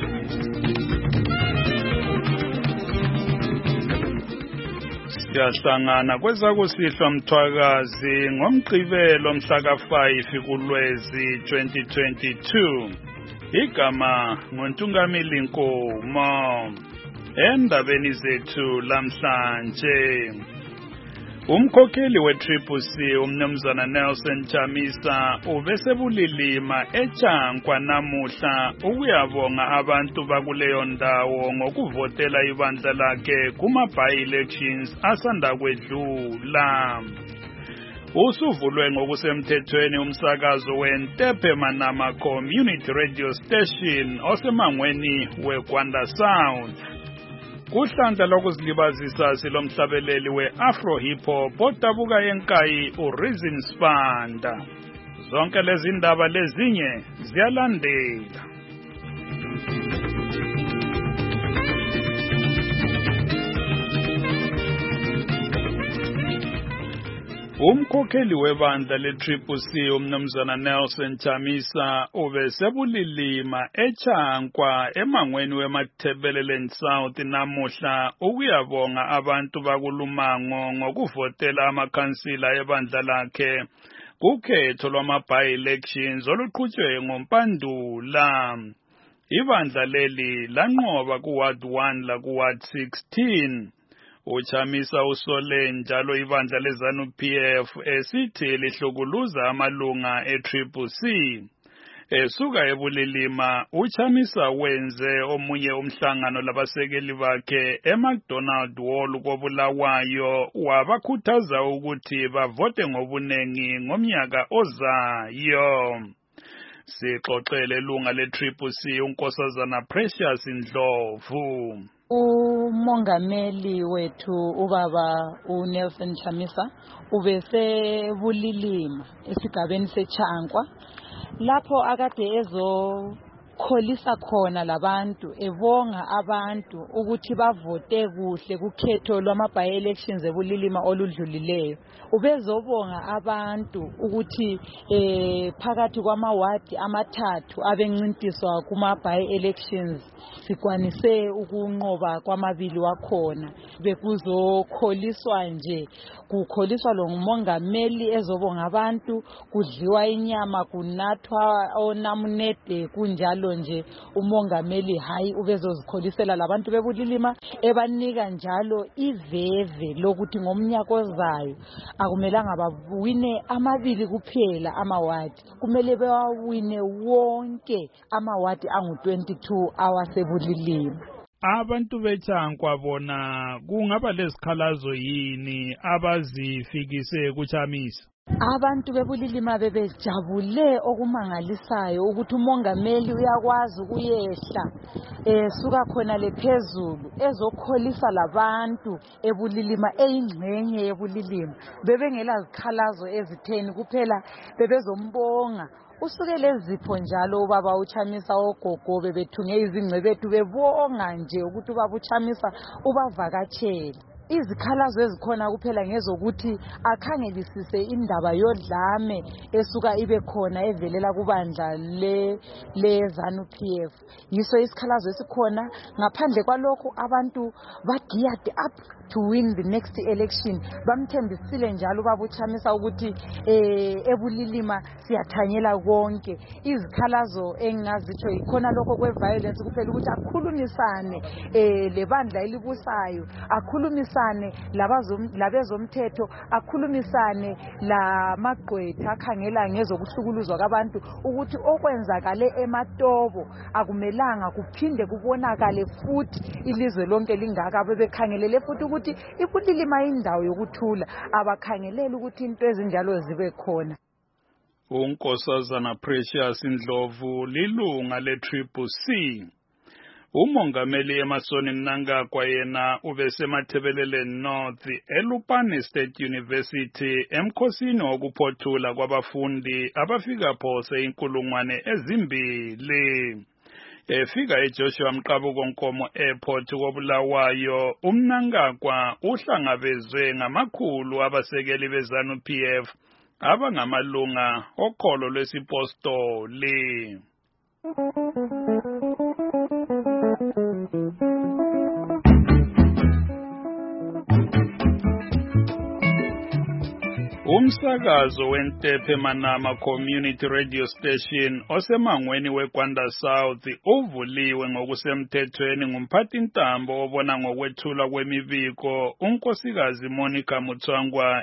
Siyahlangana kwezakusihlwa Mthwakazi ngomgqibelo mhla ka five kuLwezi twenty twenty-two. Igama nguNtungamili Nkomo. Endabeni zethu lamhlanje, umkhokheli we-Triple C umnumzana Nelson Chamisa ubesebulilima eChankwa namuhla ukuyabonga abantu bakuleyo ndawo ngokuvotela ibandla lakhe kuma-by-elections asanda kwedlula. Usuvulwe ngokusemthethweni umsakazo weNtepe Manama Community Radio Station osemangweni weGwanda South. Kuhlandla lokuzilibazisa silomhlabeleli we-Afro Hip Hop odabuka enkayi uReason Spanda. Zonke lezi ndaba lezinye ziyalandela. Umkhokheli webandla le-Triple C umnumzana Nelson Chamisa ubesebulilima eChankwa emangweni weMathebeleland South namuhla ukuyabonga abantu bakulumango ngokuvotela amakhansila ebandla lakhe kukhetho lwama-by-elections oluqhutshwe ngoMpandula. Ibandla leli lanqoba ku-Ward one laku-Ward sixteen. Uchamisa usole njalo ibandla leZANU P F esithi lihlukuluza amalunga e-Triple C. Esuka ebulilima, Uchamisa wenze omunye umhlangano labasekeli bakhe eMcDonald Hall koBulawayo wabakhuthaza ukuthi bavote ngobunengi ngomnyaka ozayo. Sixoxele ilunga le-Triple C uNkosazana Precious Ndlovu. Umongameli wethu ubaba uNelson Chamisa ubesebulilima esigabeni seChankwa lapho akade ezo kholisa khona labantu ebonga abantu ukuthi bavote kuhle kukhetho lwama-by-elections ebulilima oludlulileyo. Ubezobonga abantu ukuthi eh phakathi kwamawadi amathathu abencintiswa kuma-by-elections sikwanise ukunqoba kwamabili wakhona. Bekuzokholiswa nje, kukholiswa lo ngumongameli ezobonga abantu, kudliwa inyama, kunathwa onamunede kunjalo nje. Umongameli hayi ubezozikholisela labantu bebulilima ebanika njalo iveve lokuthi ngomnyaka ozayo akumelanga bawine amabili kuphela amawadi, kumele bewawine wonke amawadi angu twenty-two awasebulilima. Abantu beChankwa bona kungaba lezikhalazo yini abazifikise kuChamisa? Abantu bebulilima bebejabule okumangalisayo ukuthi umongameli uyakwazi ukuyehla esuka khona lephezulu ezokholisa labantu ebulilima eyingxenye yebulilima. Bebengela zikhalazo ezitheni kuphela bebezombonga. Usuke lezipho njalo ubaba uChamisa ogogo bebethunge izingcebethu bebonga nje ukuthi ubaba uChamisa ubavakatshele. Izikhalazo ezikhona kuphela ngezokuthi akhangelisise indaba yodlame esuka ibe khona evelela kubandla le leZANU P F. Yiso isikhalazo esikhona. Ngaphandle kwalokho abantu bageared up to win the next election. Bamthembisile njalo ubaba uChamisa ukuthi eh ebulilima siyathanyela konke. Izikhalazo engingazitsho ikhona lokho kweviolence kuphela ukuthi akhulumisane eh lebandla elibusayo, akhulumisane labezomthetho, akhulumisane lamagqwetha akhangela ngezokuhlukuluzwa kwabantu ukuthi okwenzakale eMatobo akumelanga kuphinde kubonakale futhi ilizwe lonke lingaka. Bebekhangelele futhi ukuthi ukuthi ibulilima indawo yokuthula abakhangelela ukuthi into ezinjalo zibe khona. uNkosazana Precious Ndlovu lilunga le-Triple C. Umongameli Emerson Mnangagwa yena ubesemathebeleleni North eLupane State University emkhosini wokuphothula kwabafundi abafika phose inkulungwane ezimbili. Efika eJoshua Mqabuko Nkomo Airport koBulawayo, uMnangagwa uhlangabezwe ngamakhulu abasekeli beZANU P F abangamalunga okholo lwesipostoli. Umsakazo weNtepe Manama Community Radio Station osemangweni weGwanda South uvuliwe ngokusemthethweni ngumphathintambo obona ngokwethula kwemibiko uNkosikazi Monica Mutswangwa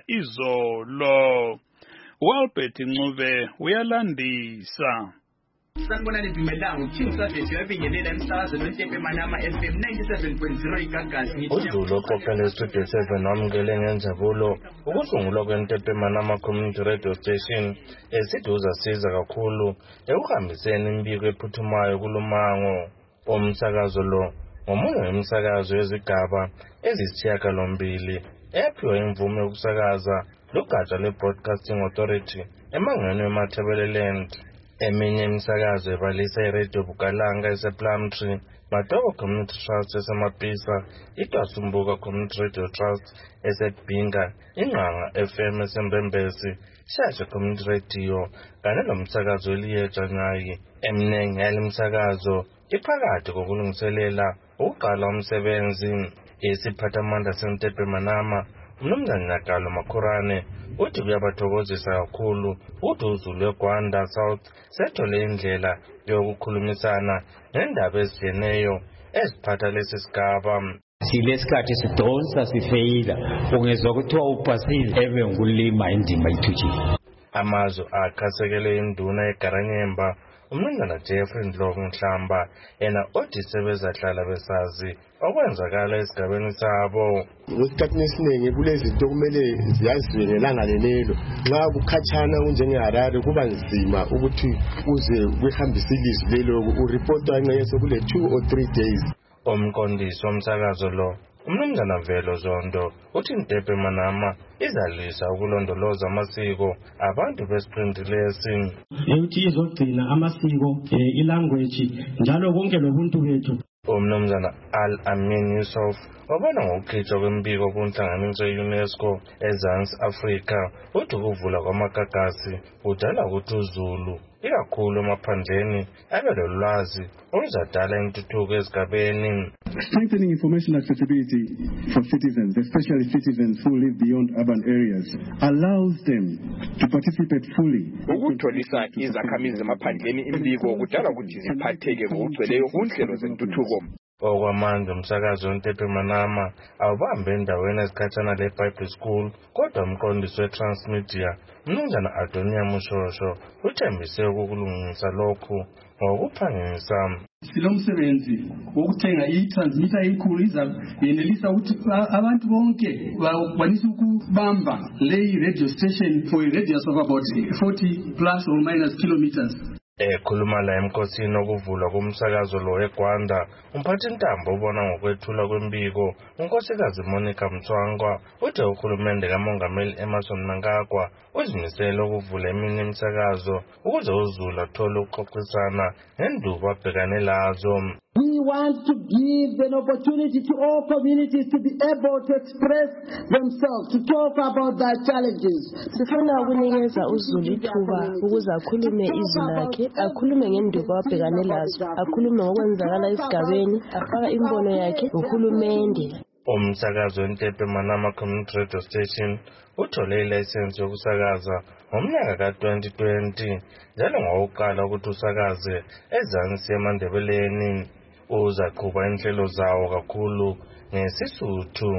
izolo. uAlbert Ncube uyalandisa. Sanibonani Dumelang, King Service yabingelela emsakazweni weNtepe Manama F M ninety-seven point zero igagasi. Udulo kophela Studio seven wamukele ngenjabulo ukusungulwa kweNtepe Manama Community Radio Station esithi uzasiza kakhulu ekuhambiseni imbiko ephuthumayo kulumango. Umsakazo lo ngomunye wemsakazo yezigaba ezisishiyagalombili ephiwe imvume yokusakaza lugatsha lwe-Broadcasting Authority emangweni weMatabeleland. Eminye imisakazo ebalisa iRadio Bukalanga esePlumtree, Matoko Community Trust eseMapisa, iDwasumbuka Community Radio Trust eseBinga, Ingqanga F M esembembesi, Shasha Community Radio kanye nomsakazo eliyeja nyayi. Eminengi yale misakazo iphakathi kokulungiselela ukuqala umsebenzi. Isiphathamandla seNtepe Manama uMnumzane Nakalo Makhurane uthi kuyabathokozisa kakhulu uthi uZulu weGwanda South sethole indlela yokukhulumisana ngendaba ezijeneyo eziphatha lesi sigaba. Silesikhathi sidonsa sifeyila ungezwa kuthiwa upasile ebe ngulima indima ithutshile. Amazwi akhasekele induna eGaranyemba uMnumzana Jeffrey Ndlovu Mhlamba yena othi sebezahlala besazi okwenzakala esigabeni sabo. Ngesikhathini esiningi kulezinto kumele ziyaziwe ngelanga lelo. Nxa kukhatshana kunjengeHarare kuba nzima ukuthi uze kuhambise ilizwi lelo ureport ngenxa kule two or three days. Umqondisi womsakazo lo uMnumzana Velo Zondo uthi iNtepe Manama izalisa ukulondoloza amasiko abantu besiqindilesi. Ethi izogcina amasiko ilanguage njalo konke lobuntu bethu. uMnumzana Al Amin Yusuf wabona ngokukhitshwa kwembiko kunhlanganiso ye-UNESCO eZansi Afrika uthi ukuvula kwamagagasi kudala ukuthi uZulu ikakhulu emaphandleni abe lolwazi oluzadala intuthuko ezigabeni. Strengthening information accessibility for citizens, especially citizens who live beyond urban areas, allows them to participate fully. Ukutholisa izakhamizi emaphandleni imbiko kudala ukuthi ziphatheke ngokugcweleyo kunhlelo zentuthuko. Okwamanje umsakazo weNtepe Manama awubambe endaweni ezikhathana leBible School kodwa umqondisi weTransmedia uMnumzana Adonia Mushosho uthembise ukulungisa lokhu ngokuphangisa. Silomsebenzi wokuthenga i-transmitter enkulu iza yenelisa ukuthi abantu bonke bakwanise ukubamba le radio station for a radius of about forty plus or minus kilometers. Ekhuluma la emkhosini okuvulwa kumsakazo lo eGwanda umphathintambo ubona ngokwethula kwembiko uNkosikazi Monica Mutswangwa uthi uhulumende kaMongameli Emerson Mnangagwa uzimisele ukuvula eminye imisakazo ukuze uZulu athole ukuxoxisana ngendubo abhekane lazo. We want to give an opportunity to all communities to be able to express themselves, to talk about their challenges. Sifuna ukunikeza uZulu ithuba ukuze akhulume izwi lakhe, akhulume ngendubo abhekane lazo, akhulume ngokwenzakala esigabeni, afaka imbono yakhe uhulumende. Umsakazo weNtepe Manama Community Radio Station uthole ilayisensi yokusakaza ngomnyaka ka twenty twenty njalo ngokuqala ukuthi usakaze eZansi eMandebeleni. Uzaqhuba inhlelo zawo kakhulu ngeSisuthu.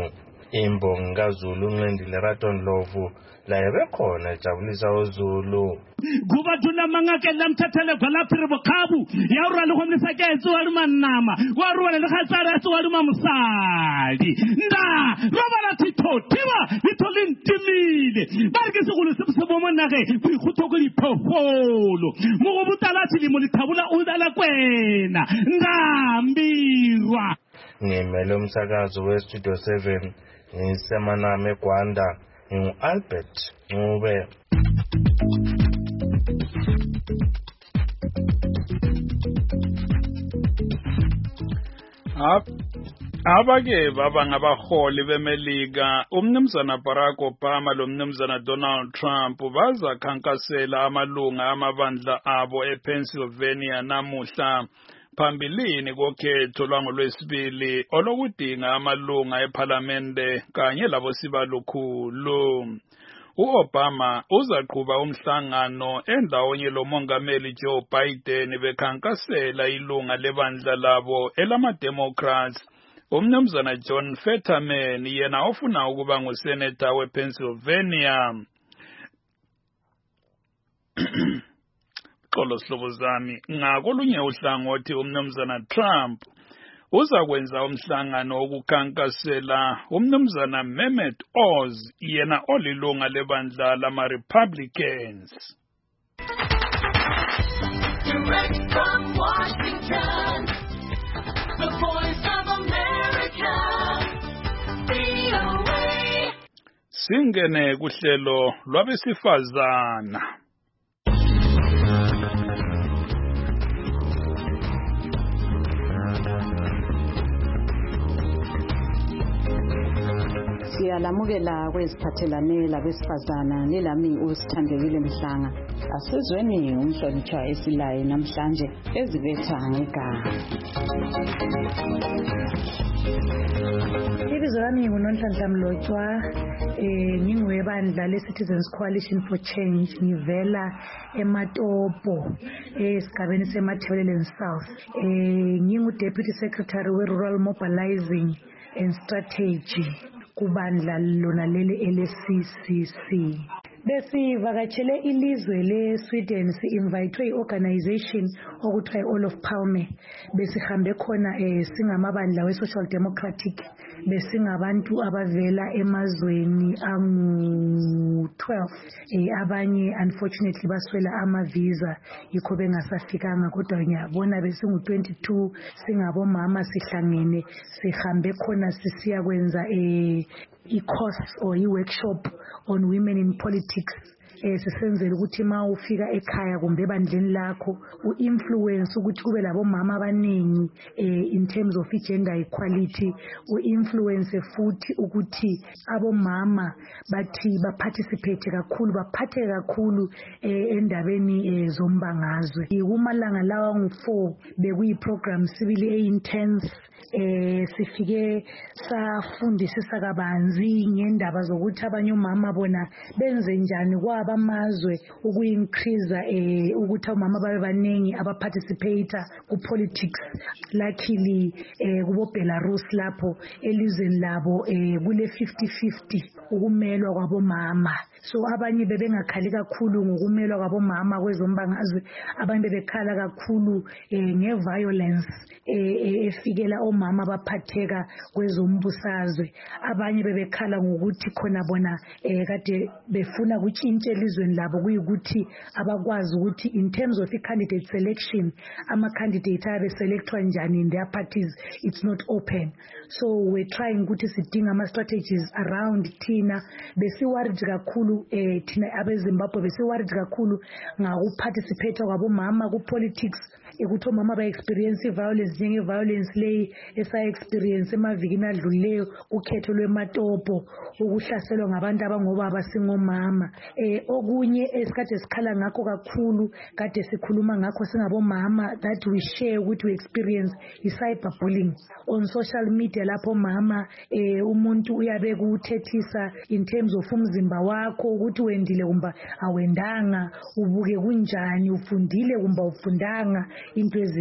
Imbongi kaZulu uNcendile Raton Lovu laye bekhona ejabulisa uZulu. Kuba tuna mangake lamthathele gwalaphiri bokhabu ya le khomlisa ke tso wa manama wa rwala le khatsara tso wa musadi nda robala thitho tiba litholin timile ba re ke se go le sebsebo monage go ikhutho di phofolo mo go butala tshilimo lithabula o dala kwena ngambirwa. Ngimele umsakazo we Studio seven ngisemaname eGwanda ngu-Albert Ncube. Abake baba ngabaholi bemelika umnumzana Barack Obama lo mnumzana Donald Trump baza khankasela amalunga amabandla abo ePennsylvania namuhla phambilini kokhetho lwangolwesibili olokudinga amalunga eParliamente kanye labo sibalukhulu. U-Obama uzaqhuba umhlangano endawonye lomongameli Joe Biden bekhankasela ilunga lebandla labo elama-Democrats umnumzana John Fetterman yena ofuna ukuba nguseneta wePennsylvania. Xolo sihlobo zami ngakolunye uhlangothi umnumzana Trump uza kwenza umhlangano wokukhankasela umnumzana Mehmet Oz yena olilunga lebandla lama-Republicans. Direct from Washington, the voice of America, V O A. Singene kuhlelo lwabesifazana. Siyalamukela kweziphathelane labesifazana lelami uSithandekile Mhlanga. Asizweni umhlonitshwa esilayo namhlanje ezibetha ngegama. Ibizo lami nguNonhlanhla Mlotshwa, eh ngingwebandla leCitizens Coalition for Change, ngivela eMatopo esigabeni seMathebeleni South. Eh ngingu Deputy Secretary we Rural Mobilizing and Strategy kubandla lona leli L C C C. Besivakatshele ilizwe leSweden, si-invitwe i-organization okuthiwa i-Olof Palme. Besihambe khona eh singamabandla we-Social Democratic, besingabantu abavela emazweni angu twelve. Eh abanye unfortunately baswela ama-visa yikho bengasafikanga, kodwa ngiyabona besingu twenty-two singabomama sihlangene sihambe khona sisiya kwenza eh i-course or i-workshop on women in politics. Eh sisenzele ukuthi ma ufika ekhaya kumbe ebandleni lakho u-influence ukuthi kube labo mama abaningi eh in terms of gender equality, u-influence futhi ukuthi abomama bathi ba-participate kakhulu, baphathe kakhulu eh endabeni eh, zombangazwe. Kumalanga lawa ngu-four bekuyi-program sibili e-intense. Eh sifike safundisisa kabanzi ngendaba zokuthi abanye umama bona benze njani kwabamazwe uku-increase eh ukuthi omama babe baningi abaparticipate ku-politics. Luckily eh kubo Belarus lapho elizweni labo eh kule fifty fifty ukumelwa kwabomama. So abanye bebengakhali kakhulu ngokumelwa kwabomama kwezombangazwe, abanye bebekhala kakhulu eh nge-violence eh efikela omama baphatheka kwezombusazwe. Abanye bebekhala ngokuthi khona bona eh kade befuna kutshintshe elizweni labo kuyikuthi abakwazi ukuthi in terms of i-candidate selection ama candidate abe selectwa njani in their parties, it's not open. So we're trying ukuthi sidinga ama strategies around thina. Besiworried kakhulu eh thina abeZimbabwe besiworried kakhulu ngakuparticipate kwabomama ku politics, ukuthi omama ba experience violence njenge violence leyi esa experience emavikini adlulileyo ukhetho lweMatopo, ukuhlaselwa ngabantu abangobaba singomama. Eh okunye esikade sikhala ngakho kakhulu kade sikhuluma ngakho singabomama that we share ukuthi we experience i cyberbullying on social media, lapho mama eh umuntu uyabe kuthethisa in terms of umzimba wakho ukuthi wendile kumba awendanga, ubuke kunjani, ufundile kumba ufundanga, into ezinjalo.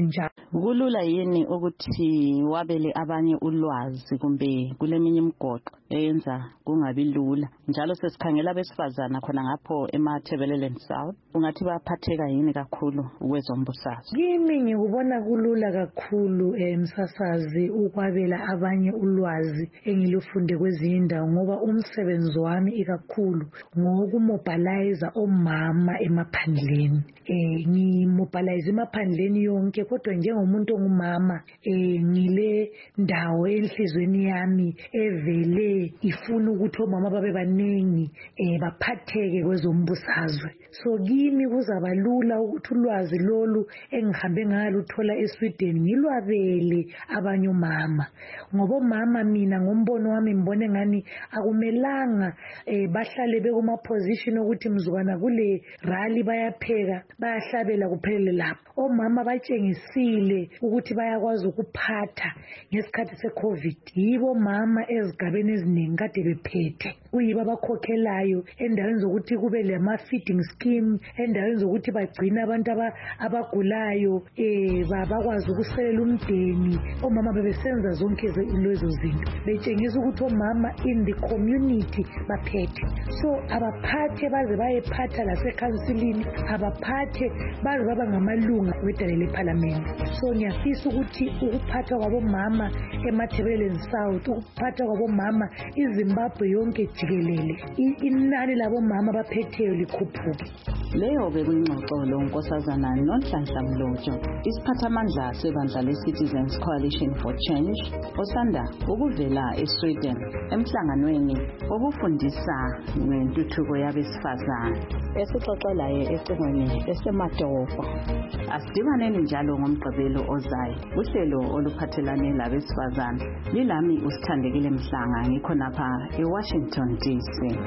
kulula yini ukuthi wabele abanye ulwazi kumbe kuleminye imigoqo eyenza kungabi lula njalo sesikhangela abesifazana khona ngapho emathebeleleni South ungathi baphatheka yini kakhulu ukwezombusazwe? Kimi ngikubona kulula kakhulu emsasazi ukwabela abanye ulwazi engilufunde kwezinye indawo ngoba umsebenzi wami ikakhulu ngokumobilize omama emaphandleni. Eh ngimobilize emaphandleni yonke kodwa njengomuntu ongumama eh ngile ndawo enhlizweni yami evele ifuna ukuthi omama babe baningi eh baphatheke kwezombusazwe. So kimi kuzaba lula ukuthi ulwazi lolu engihambe ngalo uthola eSweden ngilwabele abanye omama ngoba omama mina ngombono wami ngibone ngani akumelanga eh bahlale bekuma position ukuthi mzukwana kule rally bayapheka bayahlabela kuphelele lapho. Omama batshengisile ukuthi bayakwazi ukuphatha ngesikhathi seCovid. Yibo mama ezigabeni eziningi kade bephethe kuyiba abakhokhelayo endaweni zokuthi kube lama feeding scheme, endaweni zokuthi bagcina abantu abagulayo eh bakwazi ukuselela umndeni. Omama bebesenza zonke lezo zinto betshengisa ukuthi omama in the community baphethe. So abaphathe baze bayephatha lasecounseling, abaphathe baze baba ngamalunga wedale leParliament. So ngiyafisa ukuthi ukuphatha kwabomama emathebeleni South, ukuphatha kwabomama iZimbabwe yonke jikelele, inani labomama baphetheyo likhuphuke. Leyo bekuyingxoxo lo Nkosazana Nonhlanhla Mlojo, isiphathamandla sebandla le-Citizens Coalition for Change osanda ukuvela eSweden emhlanganweni obufundisa ngentuthuko yabesifazane. Esixoxelayo ecingweni eseMatopo. Asidibaneni njalo ngomgqibelo ozayo. Uhlelo oluphathelane labesifazane lilami uSithandekile Mhlanga ngikhonapha eWashington D C.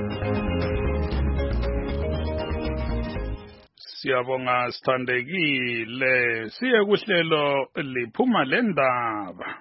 Siyabonga Sithandekile. Siye kuhlelo liphuma lendaba.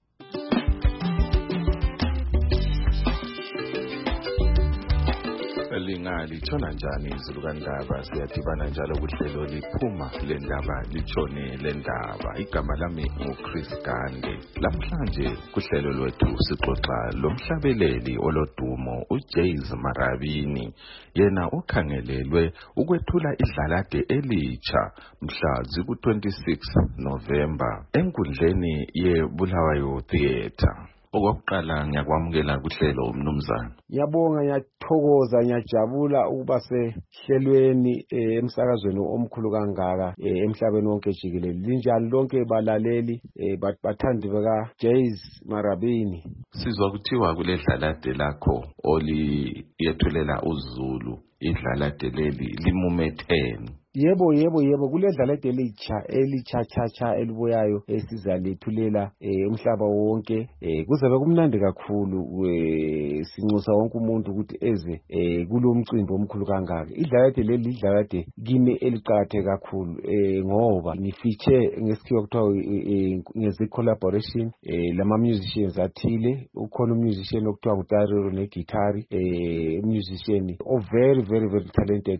Lingalitshona njani izulu kandaba? Siyadibana njalo kuhlelo liphuma lendaba litshone lendaba. Igama lami nguChris Gande. Lamhlanje kuhlelo lwethu sixoxa lomhlabeleli olodumo uJays Marabini. Yena ukhangelelwe ukwethula idlalade elitsha mhla ziku twenty-six November enkundleni yeBulawayo Theatre. Okokuqala ngiyakwamukela kuhlelo umnumzana. Ngiyabonga, ngiyathokoza, ngiyajabula ukuba sehlelweni emsakazweni omkhulu kangaka emhlabeni wonke jikelele. Linjani lonke balaleli bathandi baka Jays Marabini. Sizwa kuthiwa kule dlalade lakho oliyethulela uZulu, idlalade leli limumetheni. Yebo yebo yebo kule dlalade elitsha elichachacha elibuyayo esizalethulela umhlaba wonke. Kuzabe kumnandi kakhulu, sinxusa wonke umuntu ukuthi eze kulomcimbi omkhulu kangaka. Idlalade leli idlalade kimi eliqakatheke kakhulu ngoba ngifiche ngesikhiwa kuthiwa ngeze collaboration lama musicians athile. Ukhona umusician okuthiwa nguTariro negitari, musician o very very very talented,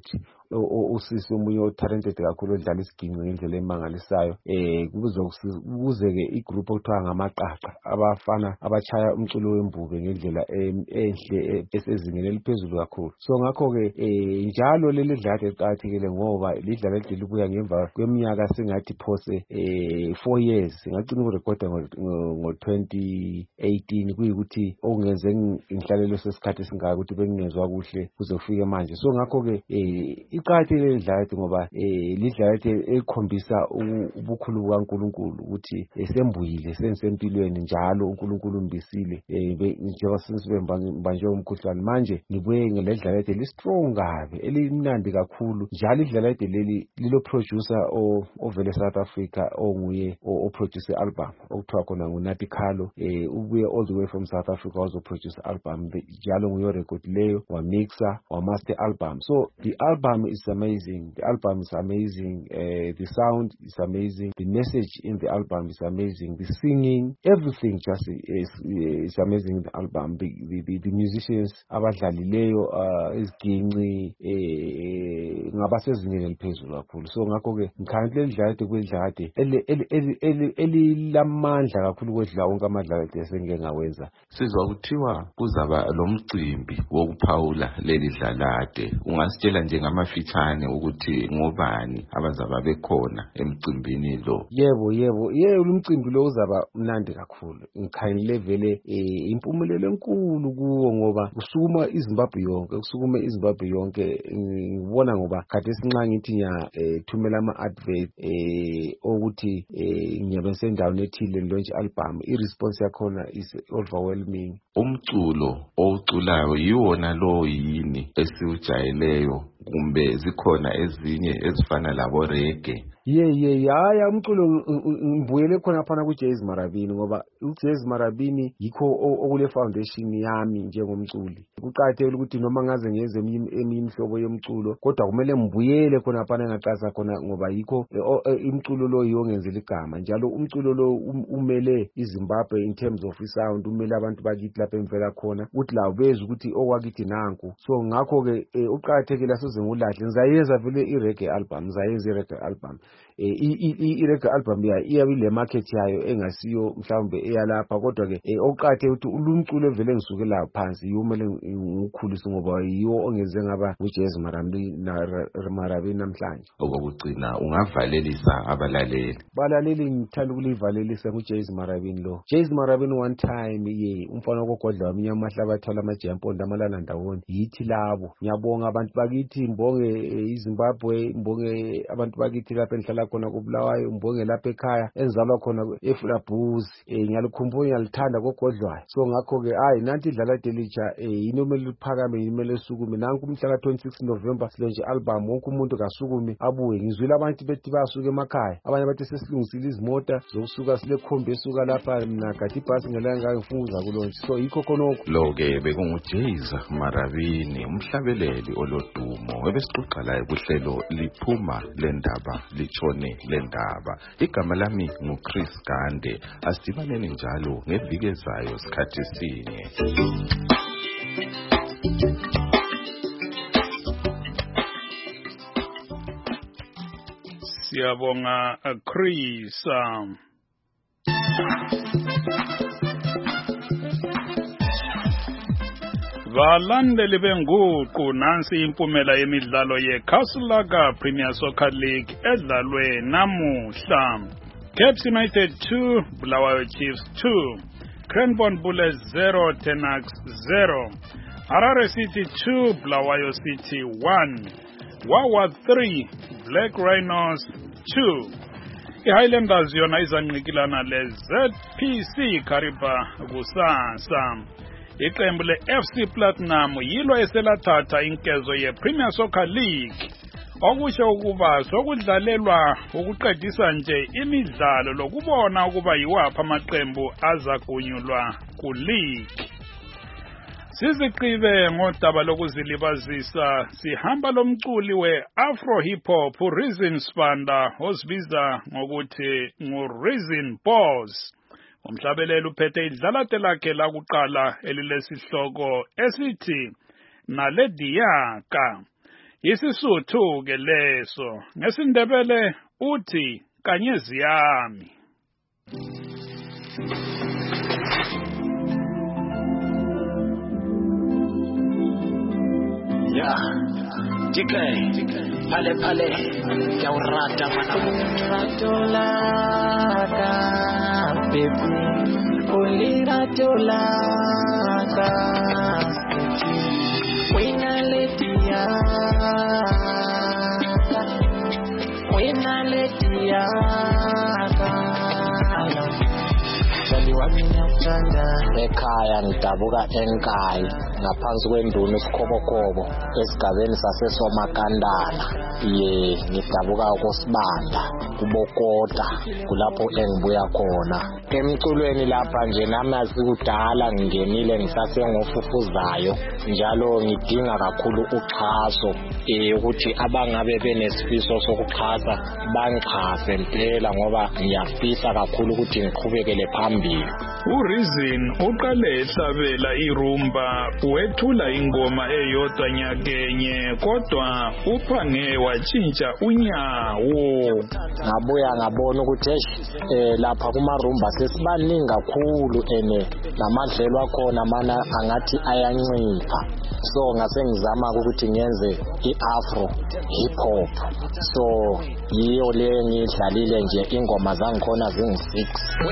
usisi umunye talented kakhulu odlala isiginci ngendlela emangalisayo. Eh kuze ke igroup okuthiwa ngamaqaqa, abafana abachaya umculo wembube ngendlela enhle esezingeni eliphezulu kakhulu. So ngakho ke njalo leli dlalade liqhathekile ngoba lidlalade libuya ngemva kweminyaka singathi phose eh four years. Ngacina ukurecorda ngo twenty eighteen kuyikuthi okungenze ngihlalelo sesikhathi singaka ukuthi bengingezwa kuhle kuze kufike manje. So ngakho ke eh iqhathekile idlalade ngoba eh lidlalade ekhombisa ubukhulu bukaNkulunkulu ukuthi esembuyile sensempilweni njalo uNkulunkulu umbisile njengoba sesibemba manje umkhuhlane. Manje nibuye ngeledlalade li strong kabe elimnandi kakhulu. Njalo idlalade leli lilo producer ovele South Africa onguye o produce album okuthiwa khona nguNathi Khalo. Eh ubuye all the way from South Africa wazo produce album njalo nguyo record leyo wa mixa wa master album. So the album is amazing. The album is amazing. Uh, the sound is amazing. The message in the album is amazing. The singing, everything just is is amazing in the album. The the, the, the musicians abadlalileyo uh, isiginci eh ngabasezingeni eliphezulu kakhulu. So ngakho ke ngikhanti ledlakade kwedlakade elilamandla kakhulu kwedla wonke amadlakade esengeke ngawenza. Sizwa kuthiwa kuzaba lomcimbi wokuphawula leli dlalade. Ungasitshela nje ngamafitshane ukuthi ngobani abazaba bekhona emcimbini lo? Yebo yebo yebo umcimbi lo uzaba mnandi kakhulu. Ngikhangile vele impumelelo enkulu kuwo ngoba kusukuma iZimbabwe yonke kusukuma iZimbabwe yonke. Ngibona ngoba kade sinxa ngithi nya thumela ama advert eh ukuthi ngiyabe sendaweni ethile launch album, i response yakhona is overwhelming. Umculo oculayo yiwona lo yini esiujayeleyo kumbe zikhona ezinye ezifana labo reggae? Ye ye haya umculo ngibuyele khona phana ku Jazz Marabini ngoba u Jazz Marabini yikho okule foundation yami njengomculi. Kuqakathekile ukuthi noma ngaze ngeze eminye imhlobo yomculo kodwa kumele ngibuyele khona phana engaqasa khona ngoba yikho umculo lo yongenzela igama. Njalo umculo lo umele iZimbabwe in terms of sound, umele abantu bakithi lapha emvela khona uthi la ubeza ukuthi okwakithi nanku. So ngakho ke uqakathekile asoze ngulahle. Ngizayenza vele i reggae album, ngizayenza i reggae album. I reggae album ya iyabile market yayo engasiyo mhlawumbe eyalapha kodwa ke oqathe ukuthi ulumculo vele ngisuke la phansi yomele ngikhulise ngoba yiwo ongeze ngaba uJazz Marabini Marabini namhlanje. Okugcina ungavalelisa abalaleli. Balaleli ngithanda ukulivalelisa kuJazz Marabini lo. Jazz Marabini one time ye umfana ogogodla wami nyamahlaba athola amajamponda amalala ndawoni yithi labo. Ngiyabonga abantu bakithi, mbonge iZimbabwe, mbonge abantu bakithi lapha enhlala khona kubulawayo, mbonge lapha ekhaya enzalwa khona eFulabhuzi. Eh ngiyalikhumbula ngiyalithanda kogodlwayo. So ngakho ke hayi nanti idlala delitsha inomele liphakame imele sukume nanku umhla ka twenty-six November silonje album wonke umuntu kasukume abuye. Ngizwile abantu bethi basuka emakhaya, abanye bathi sesilungisile izimota zokusuka sile khombe esuka lapha mina kati ibhasi ngelanga ngifunza kulonje. So yikho khonoko lo ke bekunguJazz Marabini umhlabeleli olodumo ebesixoxa laye kuhlelo liphuma lendaba litshone lendaba. Igama lami nguChris Gande. Asibaneni njalo ngeviki ezayo sikhathi sinye. Siyabonga Chris. Valandeli benguqu nansi impumela yemidlalo yeCastle Premier Soccer League edlalwe namuhla. Caps United two, Bulawayo Chiefs two, Cranbourne Bullets zero, Tenax zero, Harare City two, Bulawayo City one, Wawa three, Black Rhinos two. iHighlanders yona izancikilana le Z P C Kariba kusasa. Iqembu le-F C Platinum yilo eselathatha inkezo ye-Premier Soccer League. Okusho ukuba sokudlalelwa ukuqedisa nje imidlalo lokubona ukuba yiwaphi amaqembu azagunyulwa ku-league. Siziqibe ngodaba lokuzilibazisa sihamba lomculi we-Afro Hip Hop uReason Sibanda osibiza ngokuthi nguReason Boss. Umhlabeleli uphethe idlalate lakhe lakuqala elilesihloko esithi Nalediyaka. Isisuthu ke leso. NgesiNdebele uthi Kanyezi yami. Yeah, D K, pale pale, ya urata mana ratolaka, baby, uli ratolaka, wina letia, wina letia, ekhaya ngidabuka enkayi ngaphansi kwenduna isikhobokobo esigabeni saseSomakandana. Ye ngidabuka koSibanda kubokota kulapho engibuya khona. Emculweni lapha nje nami asikudala ngingenile ngisasengofufuzayo njalo ngidinga kakhulu uxhaso eh ukuthi abangabe benesifiso sokuxhasa bangixhase impela ngoba ngiyafisa kakhulu ukuthi ngiqhubekele phambili. uReason uqale ehlabela irumba wethula ingoma eyodwa nyakenye kodwa uphange watshintsha unyawo. Ngabuya ngabona ukuthi eh lapha kumarumba sesibaningi kakhulu ene namadlelo akhona mana angathi ayancipha. So ngase ngizama ukuthi ngenze iafro hip hop. So yiyo le ngidlalile nje ingoma zangikhona zingu six.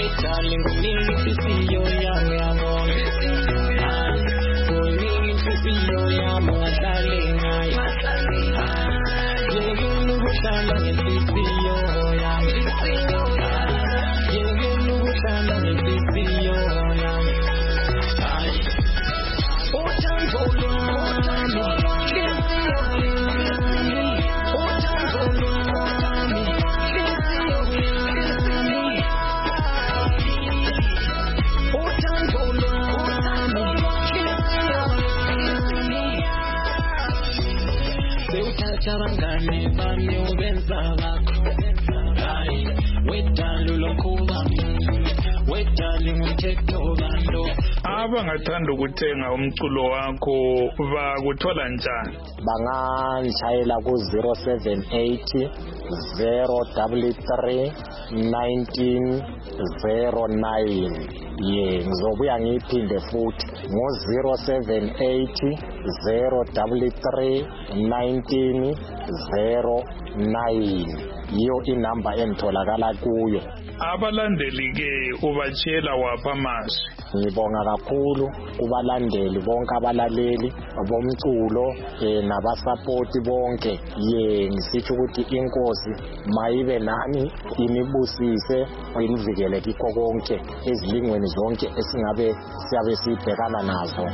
Abangane bami ubenza bakho hayi wedalo lokhuba wedalo ngumthetho bando. Abangathanda ukuthenga umculo wakho bakuthola njani? Bangangishayela ku zero seven eight zero three three one nine zero nine. Ye ngizobuya ngiphinde futhi ngo zero seven eight zero three three one nine zero nine. Iyo inamba engitholakala kuyo. Abalandeli ke ubatshela wapha amazwi? Ngibonga kakhulu kubalandeli bonke abalaleli bomculo eh nabasapoti bonke. Ye ngisithi ukuthi inkosi mayibe nani inibusise inivikele kikho konke ezilingweni zonke esingabe siyabe sibhekana nazo.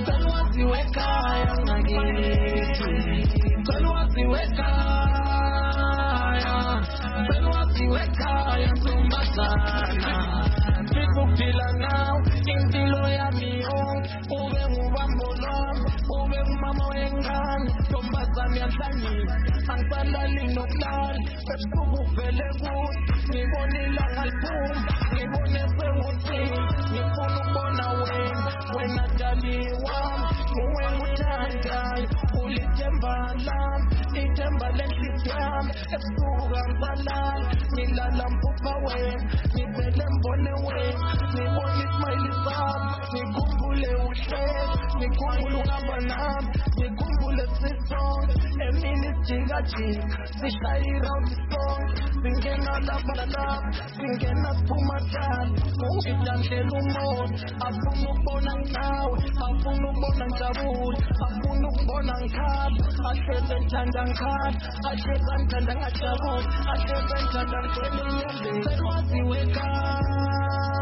Feel now, in the lawyer me on, ube ngubambo lami, ube ngumama wengane, ntombazane yanhlangile, angisalali nokulala, ebusuku uvele kuthi, ngibona ilanga liphuma, ngibone senguthini, ngifuna ukubona wena, wena dali wami, nguwe nguthandayo, ulithemba lami, ithemba lenhliziyo yami, ebusuku angisalali, ngilala mphupha wena, ngivele mbone wena. Nibone ismaili sami, nikhumbule uhlelo, nikhumbule ukuhamba nami, nikhumbule sisonke, emini sijikajika, sishaya irawundi sonke, singena lapha nalapha, singena siphuma kala, ngidandlela umoya, afuna ukubona ngawe, afuna ukubona ngijabule, afuna ukubona ngikhala, ahleze ngithanda ngikhala, ahleze ngithanda ngajabule, ahleze ngithanda ngigcwele inyembezi, sekwaziwe ekhaya.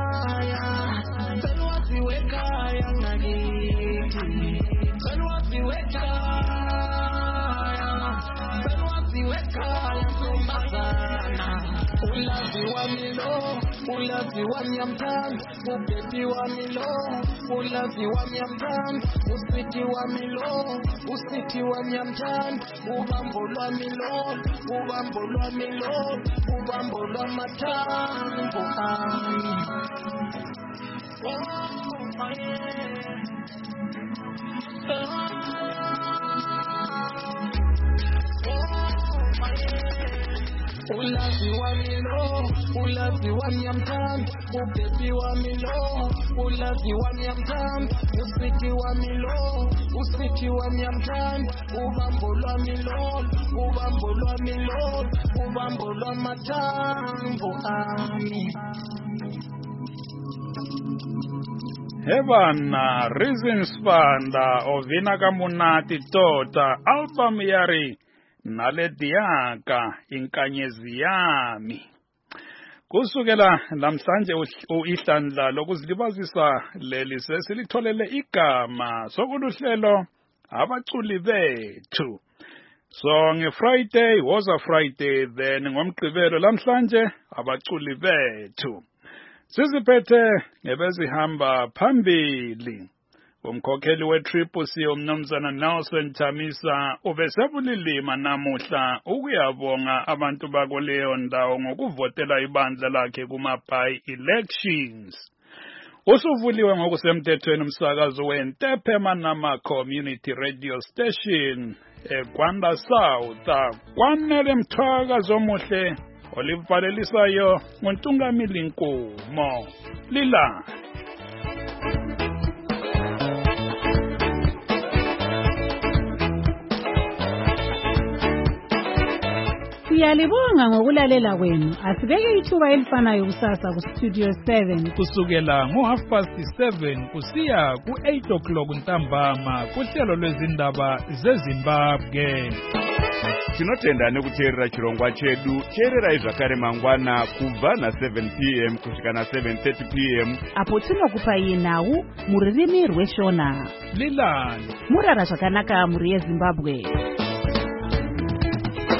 Selwazi wekaya ngakithi, selwazi wekaya, selwazi wekaya ntombazana. Ulazi wami lo, ulazi wami yamthanda, ubhebi wami lo, ulazi wami yamthanda, usithi wami lo, usithi wami yamthanda, ubambo lwami lo, ubambo lwami lo, ubambo lwamathambo ami. Oh, oh yeah. Ulazi wami lo, ulazi wami yamthanda, ubhebi wami lo, ulazi wami yamthanda, usithi wami lo, usithi wami yamthanda, ubambo lwami lo, ubambo lwami lo, ubambo lwamathambo ami. Hebana Reason Spanda ovina kamunati tota album yari nalediaka inkanyezi yami. Kusukela namhlanje uihlandla lokuzilibazisa leli sesilitholele igama sokuluhlelo abaculi bethu. So ngeFriday was a Friday then ngomgqibelo namhlanje abaculi bethu. Siziphethe ngebezihamba phambili. Umkhokheli wetrip usiyo mnumzana Nelson Chamisa ubesebulilima namuhla ukuyabonga abantu bakuleyo ndawo ngokuvotela ibandla lakhe kuma by elections. Usuvuliwe ngokusemthethweni umsakazo weNtepe Manama Community Radio Station eGwanda South. Kwanele mthwakazo omuhle olivalelisayo nguNtungamili Nkumo. Lila Siyalibonga ngokulalela kwenu. Asibeke ithuba elifanayo kusasa ku Studio seven kusukela ngo half past seven kusiya ku eight o'clock ntambama kuhlelo lwezindaba zeZimbabwe. Tinotenda nekuteerera chirongwa chedu cheererai zvakare mangwana kubva na seven p m kusvika na seven thirty p m apo tinokupai nhau mururimi rweshona. Lilani murara zvakanaka muri yeZimbabwe.